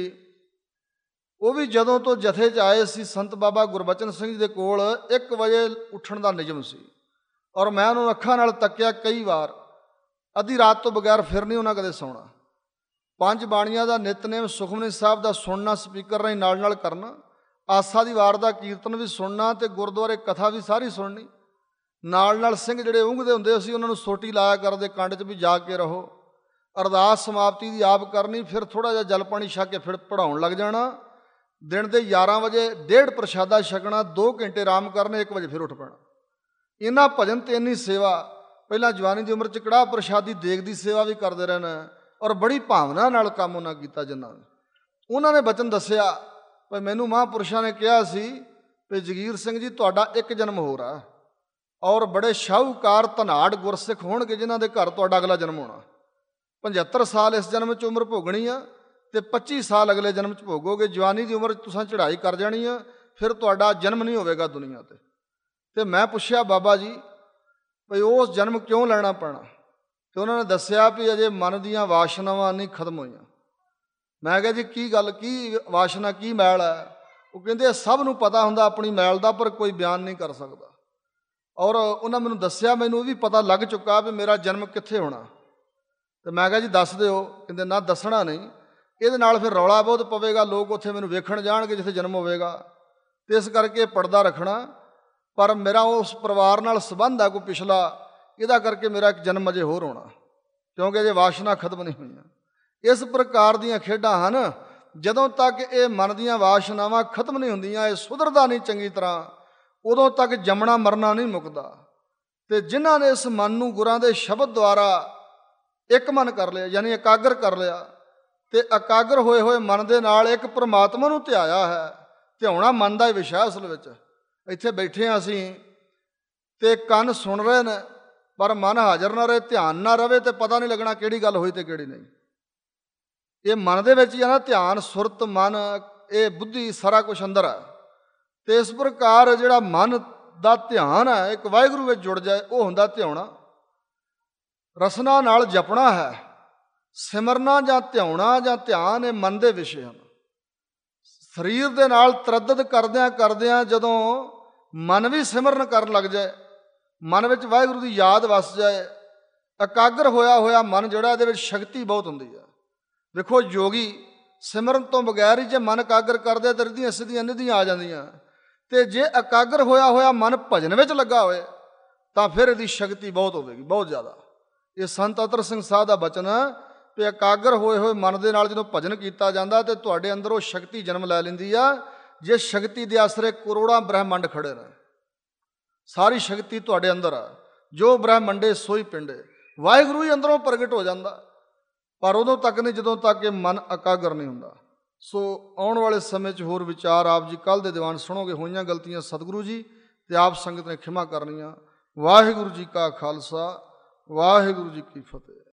ਉਹ ਵੀ ਜਦੋਂ ਤੋਂ ਜਥੇ 'ਚ ਆਏ ਸੀ ਸੰਤ ਬਾਬਾ ਗੁਰਬਚਨ ਸਿੰਘ ਜੀ ਦੇ ਕੋਲ 1 ਵਜੇ ਉੱਠਣ ਦਾ ਨਿਯਮ ਸੀ। ਔਰ ਮੈਂ ਉਹਨੂੰ ਅੱਖਾਂ ਨਾਲ ਤੱਕਿਆ ਕਈ ਵਾਰ, ਅੱਧੀ ਰਾਤ ਤੋਂ ਬਗੈਰ ਫਿਰ ਨਹੀਂ ਉਹਨਾਂ ਕਦੇ ਸੌਣਾ। 5 ਬਾਣੀਆਂ ਦਾ ਨਿਤਨੇਮ ਸੁਖਮਨੀ ਸਾਹਿਬ ਦਾ ਸੁਣਨਾ, ਸਪੀਕਰ ਰਾਹੀਂ ਨਾਲ ਨਾਲ ਕਰਨਾ, ਆਸਾ ਦੀ ਵਾਰ ਦਾ ਕੀਰਤਨ ਵੀ ਸੁਣਨਾ, ਤੇ ਗੁਰਦੁਆਰੇ ਕਥਾ ਵੀ ਸਾਰੀ ਸੁਣਨੀ। ਨਾਲ ਨਾਲ ਸਿੰਘ ਜਿਹੜੇ ਉਂਘਦੇ ਹੁੰਦੇ ਸੀ ਉਹਨਾਂ ਨੂੰ ਸੋਟੀ ਲਾਇਆ ਕਰਦੇ, ਕੰਡ 'ਚ ਵੀ ਜਾ ਕੇ ਰਹੋ। ਅਰਦਾਸ ਸਮਾਪਤੀ ਦੀ ਆਪ ਕਰਨੀ, ਫਿਰ ਥੋੜ੍ਹਾ ਜਿਹਾ ਜਲ ਪਾਣੀ ਛਕ ਕੇ ਫਿਰ ਪੜ੍ਹਾਉਣ ਲੱਗ ਜਾਣਾ। ਦਿਨ ਦੇ 11 ਵਜੇ 1.5 ਪ੍ਰਸ਼ਾਦਾ ਛਕਣਾ, 2 ਘੰਟੇ ਆਰਾਮ ਕਰਨੇ, 1 ਵਜੇ ਫਿਰ ਉੱਠ ਪੈਣਾ। ਇਹਨਾਂ ਭਜਨ ਤੇ ਇੰਨੀ ਸੇਵਾ, ਪਹਿਲਾਂ ਜਵਾਨੀ ਦੀ ਉਮਰ 'ਚ ਕੜਾਹ ਪ੍ਰਸ਼ਾਦੀ ਦੇਗ ਦੀ ਸੇਵਾ ਵੀ ਕਰਦੇ ਰਹਿਣਾ, ਔਰ ਬੜੀ ਭਾਵਨਾ ਨਾਲ ਕੰਮ ਉਹਨਾਂ ਕੀਤਾ। ਜਿੰਨਾ ਉਹਨਾਂ ਨੇ ਬਚਨ ਦੱਸਿਆ ਭਈ ਮੈਨੂੰ ਮਹਾਂਪੁਰਸ਼ਾਂ ਨੇ ਕਿਹਾ ਸੀ ਵੀ ਜਗੀਰ ਸਿੰਘ ਜੀ ਤੁਹਾਡਾ 1 ਜਨਮ ਹੋਰ ਆ, ਔਰ ਬੜੇ ਸ਼ਾਹੂਕਾਰ ਧਨਾੜ ਗੁਰਸਿੱਖ ਹੋਣਗੇ ਜਿਨ੍ਹਾਂ ਦੇ ਘਰ ਤੁਹਾਡਾ ਅਗਲਾ ਜਨਮ ਹੋਣਾ। 75 ਸਾਲ ਇਸ ਜਨਮ 'ਚ ਉਮਰ ਭੋਗਣੀ ਆ, ਤੇ 25 ਸਾਲ ਅਗਲੇ ਜਨਮ 'ਚ ਭੋਗੋਗੇ। ਜਵਾਨੀ ਦੀ ਉਮਰ 'ਚ ਤੁਸੀਂ ਚੜ੍ਹਾਈ ਕਰ ਜਾਣੀ ਆ, ਫਿਰ ਤੁਹਾਡਾ ਜਨਮ ਨਹੀਂ ਹੋਵੇਗਾ ਦੁਨੀਆ 'ਤੇ। ਤੇ ਮੈਂ ਪੁੱਛਿਆ ਬਾਬਾ ਜੀ ਭਈ ਉਸ ਜਨਮ ਕਿਉਂ ਲੈਣਾ ਪੈਣਾ? ਤੇ ਉਹਨਾਂ ਨੇ ਦੱਸਿਆ ਵੀ ਅਜੇ ਮਨ ਦੀਆਂ ਵਾਸ਼ਨਾਵਾਂ ਨਹੀਂ ਖਤਮ ਹੋਈਆਂ। ਮੈਂ ਕਿਹਾ ਜੀ ਕੀ ਗੱਲ, ਕੀ ਵਾਸ਼ਨਾ, ਕੀ ਮੈਲ ਹੈ? ਉਹ ਕਹਿੰਦੇ ਸਭ ਨੂੰ ਪਤਾ ਹੁੰਦਾ ਆਪਣੀ ਮੈਲ ਦਾ, ਪਰ ਕੋਈ ਬਿਆਨ ਨਹੀਂ ਕਰ ਸਕਦਾ। ਔਰ ਉਹਨਾਂ ਮੈਨੂੰ ਦੱਸਿਆ, ਮੈਨੂੰ ਇਹ ਵੀ ਪਤਾ ਲੱਗ ਚੁੱਕਾ ਵੀ ਮੇਰਾ ਜਨਮ ਕਿੱਥੇ ਹੋਣਾ। ਤੇ ਮੈਂ ਕਿਹਾ ਜੀ ਦੱਸ ਦਿਓ। ਕਹਿੰਦੇ ਨਾ ਦੱਸਣਾ ਨਹੀਂ, ਇਹਦੇ ਨਾਲ ਫਿਰ ਰੌਲਾ ਬਹੁਤ ਪਵੇਗਾ, ਲੋਕ ਉੱਥੇ ਮੈਨੂੰ ਵੇਖਣ ਜਾਣਗੇ ਜਿੱਥੇ ਜਨਮ ਹੋਵੇਗਾ, ਅਤੇ ਇਸ ਕਰਕੇ ਪਰਦਾ ਰੱਖਣਾ। ਪਰ ਮੇਰਾ ਉਸ ਪਰਿਵਾਰ ਨਾਲ ਸੰਬੰਧ ਆ ਕੋਈ ਪਿਛਲਾ, ਇਹਦਾ ਕਰਕੇ ਮੇਰਾ ਇੱਕ ਜਨਮ ਅਜੇ ਹੋਰ ਹੋਣਾ, ਕਿਉਂਕਿ ਅਜੇ ਵਾਸ਼ਨਾ ਖਤਮ ਨਹੀਂ ਹੋਈਆਂ। ਇਸ ਪ੍ਰਕਾਰ ਦੀਆਂ ਖੇਡਾਂ ਹਨ। ਜਦੋਂ ਤੱਕ ਇਹ ਮਨ ਦੀਆਂ ਵਾਸ਼ਨਾਵਾਂ ਖਤਮ ਨਹੀਂ ਹੁੰਦੀਆਂ, ਇਹ ਸੁਧਰਦਾ ਨਹੀਂ ਚੰਗੀ ਤਰ੍ਹਾਂ, ਉਦੋਂ ਤੱਕ ਜੰਮਣਾ ਮਰਨਾ ਨਹੀਂ ਮੁੱਕਦਾ। ਅਤੇ ਜਿਨ੍ਹਾਂ ਨੇ ਇਸ ਮਨ ਨੂੰ ਗੁਰਾਂ ਦੇ ਸ਼ਬਦ ਦੁਆਰਾ ਇੱਕ ਮਨ ਕਰ ਲਿਆ, ਯਾਨੀ ਇਕਾਗਰ ਕਰ ਲਿਆ, ਅਤੇ ਇਕਾਗਰ ਹੋਏ ਹੋਏ ਮਨ ਦੇ ਨਾਲ ਇੱਕ ਪਰਮਾਤਮਾ ਨੂੰ ਧਿਆਇਆ ਹੈ। ਧਿਆਉਣਾ ਮਨ ਦਾ ਹੀ ਵਿਸ਼ਾ ਅਸਲ ਵਿੱਚ। ਇੱਥੇ ਬੈਠੇ ਹਾਂ ਅਸੀਂ ਅਤੇ ਕੰਨ ਸੁਣ ਰਹੇ ਨੇ, ਪਰ ਮਨ ਹਾਜ਼ਰ ਨਾ ਰਹੇ, ਧਿਆਨ ਨਾ ਰਵੇ, ਅਤੇ ਪਤਾ ਨਹੀਂ ਲੱਗਣਾ ਕਿਹੜੀ ਗੱਲ ਹੋਈ ਅਤੇ ਕਿਹੜੀ ਨਹੀਂ। ਇਹ ਮਨ ਦੇ ਵਿੱਚ ਹੀ ਆ ਨਾ, ਧਿਆਨ, ਸੁਰਤ, ਮਨ, ਇਹ ਬੁੱਧੀ, ਸਾਰਾ ਕੁਛ ਅੰਦਰ ਹੈ। ਅਤੇ ਇਸ ਪ੍ਰਕਾਰ ਜਿਹੜਾ ਮਨ ਦਾ ਧਿਆਨ ਹੈ ਇੱਕ ਵਾਹਿਗੁਰੂ ਵਿੱਚ ਜੁੜ ਜਾਏ, ਉਹ ਹੁੰਦਾ ਧਿਆਉਣਾ। ਰਸਨਾ ਨਾਲ ਜਪਣਾ ਹੈ। ਸਿਮਰਨਾ ਜਾਂ ਧਿਆਉਣਾ ਜਾਂ ਧਿਆਨ, ਇਹ ਮਨ ਦੇ ਵਿਸ਼ੇ ਹਨ। ਸਰੀਰ ਦੇ ਨਾਲ ਤਰੱਦਦ ਕਰਦਿਆਂ ਕਰਦਿਆਂ ਜਦੋਂ ਮਨ ਵੀ ਸਿਮਰਨ ਕਰਨ ਲੱਗ ਜਾਏ, ਮਨ ਵਿੱਚ ਵਾਹਿਗੁਰੂ ਦੀ ਯਾਦ ਵਸ ਜਾਏ, ਇਕਾਗਰ ਹੋਇਆ ਹੋਇਆ ਮਨ ਜਿਹੜਾ, ਇਹਦੇ ਵਿੱਚ ਸ਼ਕਤੀ ਬਹੁਤ ਹੁੰਦੀ ਹੈ। ਵੇਖੋ ਯੋਗੀ ਸਿਮਰਨ ਤੋਂ ਬਗੈਰ ਹੀ ਜੇ ਮਨ ਇਕਾਗਰ ਕਰਦੇ ਤਾਂ ਰਿੱਧੀਆਂ ਸਿੱਧੀਆਂ ਨਿਧੀਆਂ ਆ ਜਾਂਦੀਆਂ, ਅਤੇ ਜੇ ਇਕਾਗਰ ਹੋਇਆ ਹੋਇਆ ਮਨ ਭਜਨ ਵਿੱਚ ਲੱਗਾ ਹੋਏ ਤਾਂ ਫਿਰ ਇਹਦੀ ਸ਼ਕਤੀ ਬਹੁਤ ਹੋਵੇਗੀ, ਬਹੁਤ ਜ਼ਿਆਦਾ। ਇਹ ਸੰਤ ਅਤਰ ਸਿੰਘ ਸਾਹਿਬ ਦਾ ਬਚਨ ਹੈ ਕਿ ਇਕਾਗਰ ਹੋਏ ਹੋਏ ਮਨ ਦੇ ਨਾਲ ਜਦੋਂ ਭਜਨ ਕੀਤਾ ਜਾਂਦਾ ਤਾਂ ਤੁਹਾਡੇ ਅੰਦਰ ਉਹ ਸ਼ਕਤੀ ਜਨਮ ਲੈ ਲੈਂਦੀ ਆ। ਜੇ ਸ਼ਕਤੀ ਦੇ ਆਸਰੇ ਕਰੋੜਾਂ ਬ੍ਰਹਿਮੰਡ ਖੜੇ ਨੇ, ਸਾਰੀ ਸ਼ਕਤੀ ਤੁਹਾਡੇ ਅੰਦਰ ਆ। ਜੋ ਬ੍ਰਹਿਮੰਡੇ ਸੋਈ ਪਿੰਡੇ, ਵਾਹਿਗੁਰੂ ਹੀ ਅੰਦਰੋਂ ਪ੍ਰਗਟ ਹੋ ਜਾਂਦਾ, ਪਰ ਉਦੋਂ ਤੱਕ ਨਹੀਂ ਜਦੋਂ ਤੱਕ ਇਹ ਮਨ ਇਕਾਗਰ ਨਹੀਂ ਹੁੰਦਾ। ਸੋ ਆਉਣ ਵਾਲੇ ਸਮੇਂ 'ਚ ਹੋਰ ਵਿਚਾਰ ਆਪ ਜੀ ਕੱਲ੍ਹ ਦੇ ਦੀਵਾਨ ਸੁਣੋਗੇ। ਹੋਈਆਂ ਗਲਤੀਆਂ ਸਤਿਗੁਰੂ ਜੀ ਅਤੇ ਆਪ ਸੰਗਤ ਨੇ ਖਿਮਾ ਕਰਨੀਆਂ। ਵਾਹਿਗੁਰੂ ਜੀ ਕਾ ਖਾਲਸਾ, ਵਾਹਿਗੁਰੂ ਜੀ ਕੀ ਫਤਿਹ।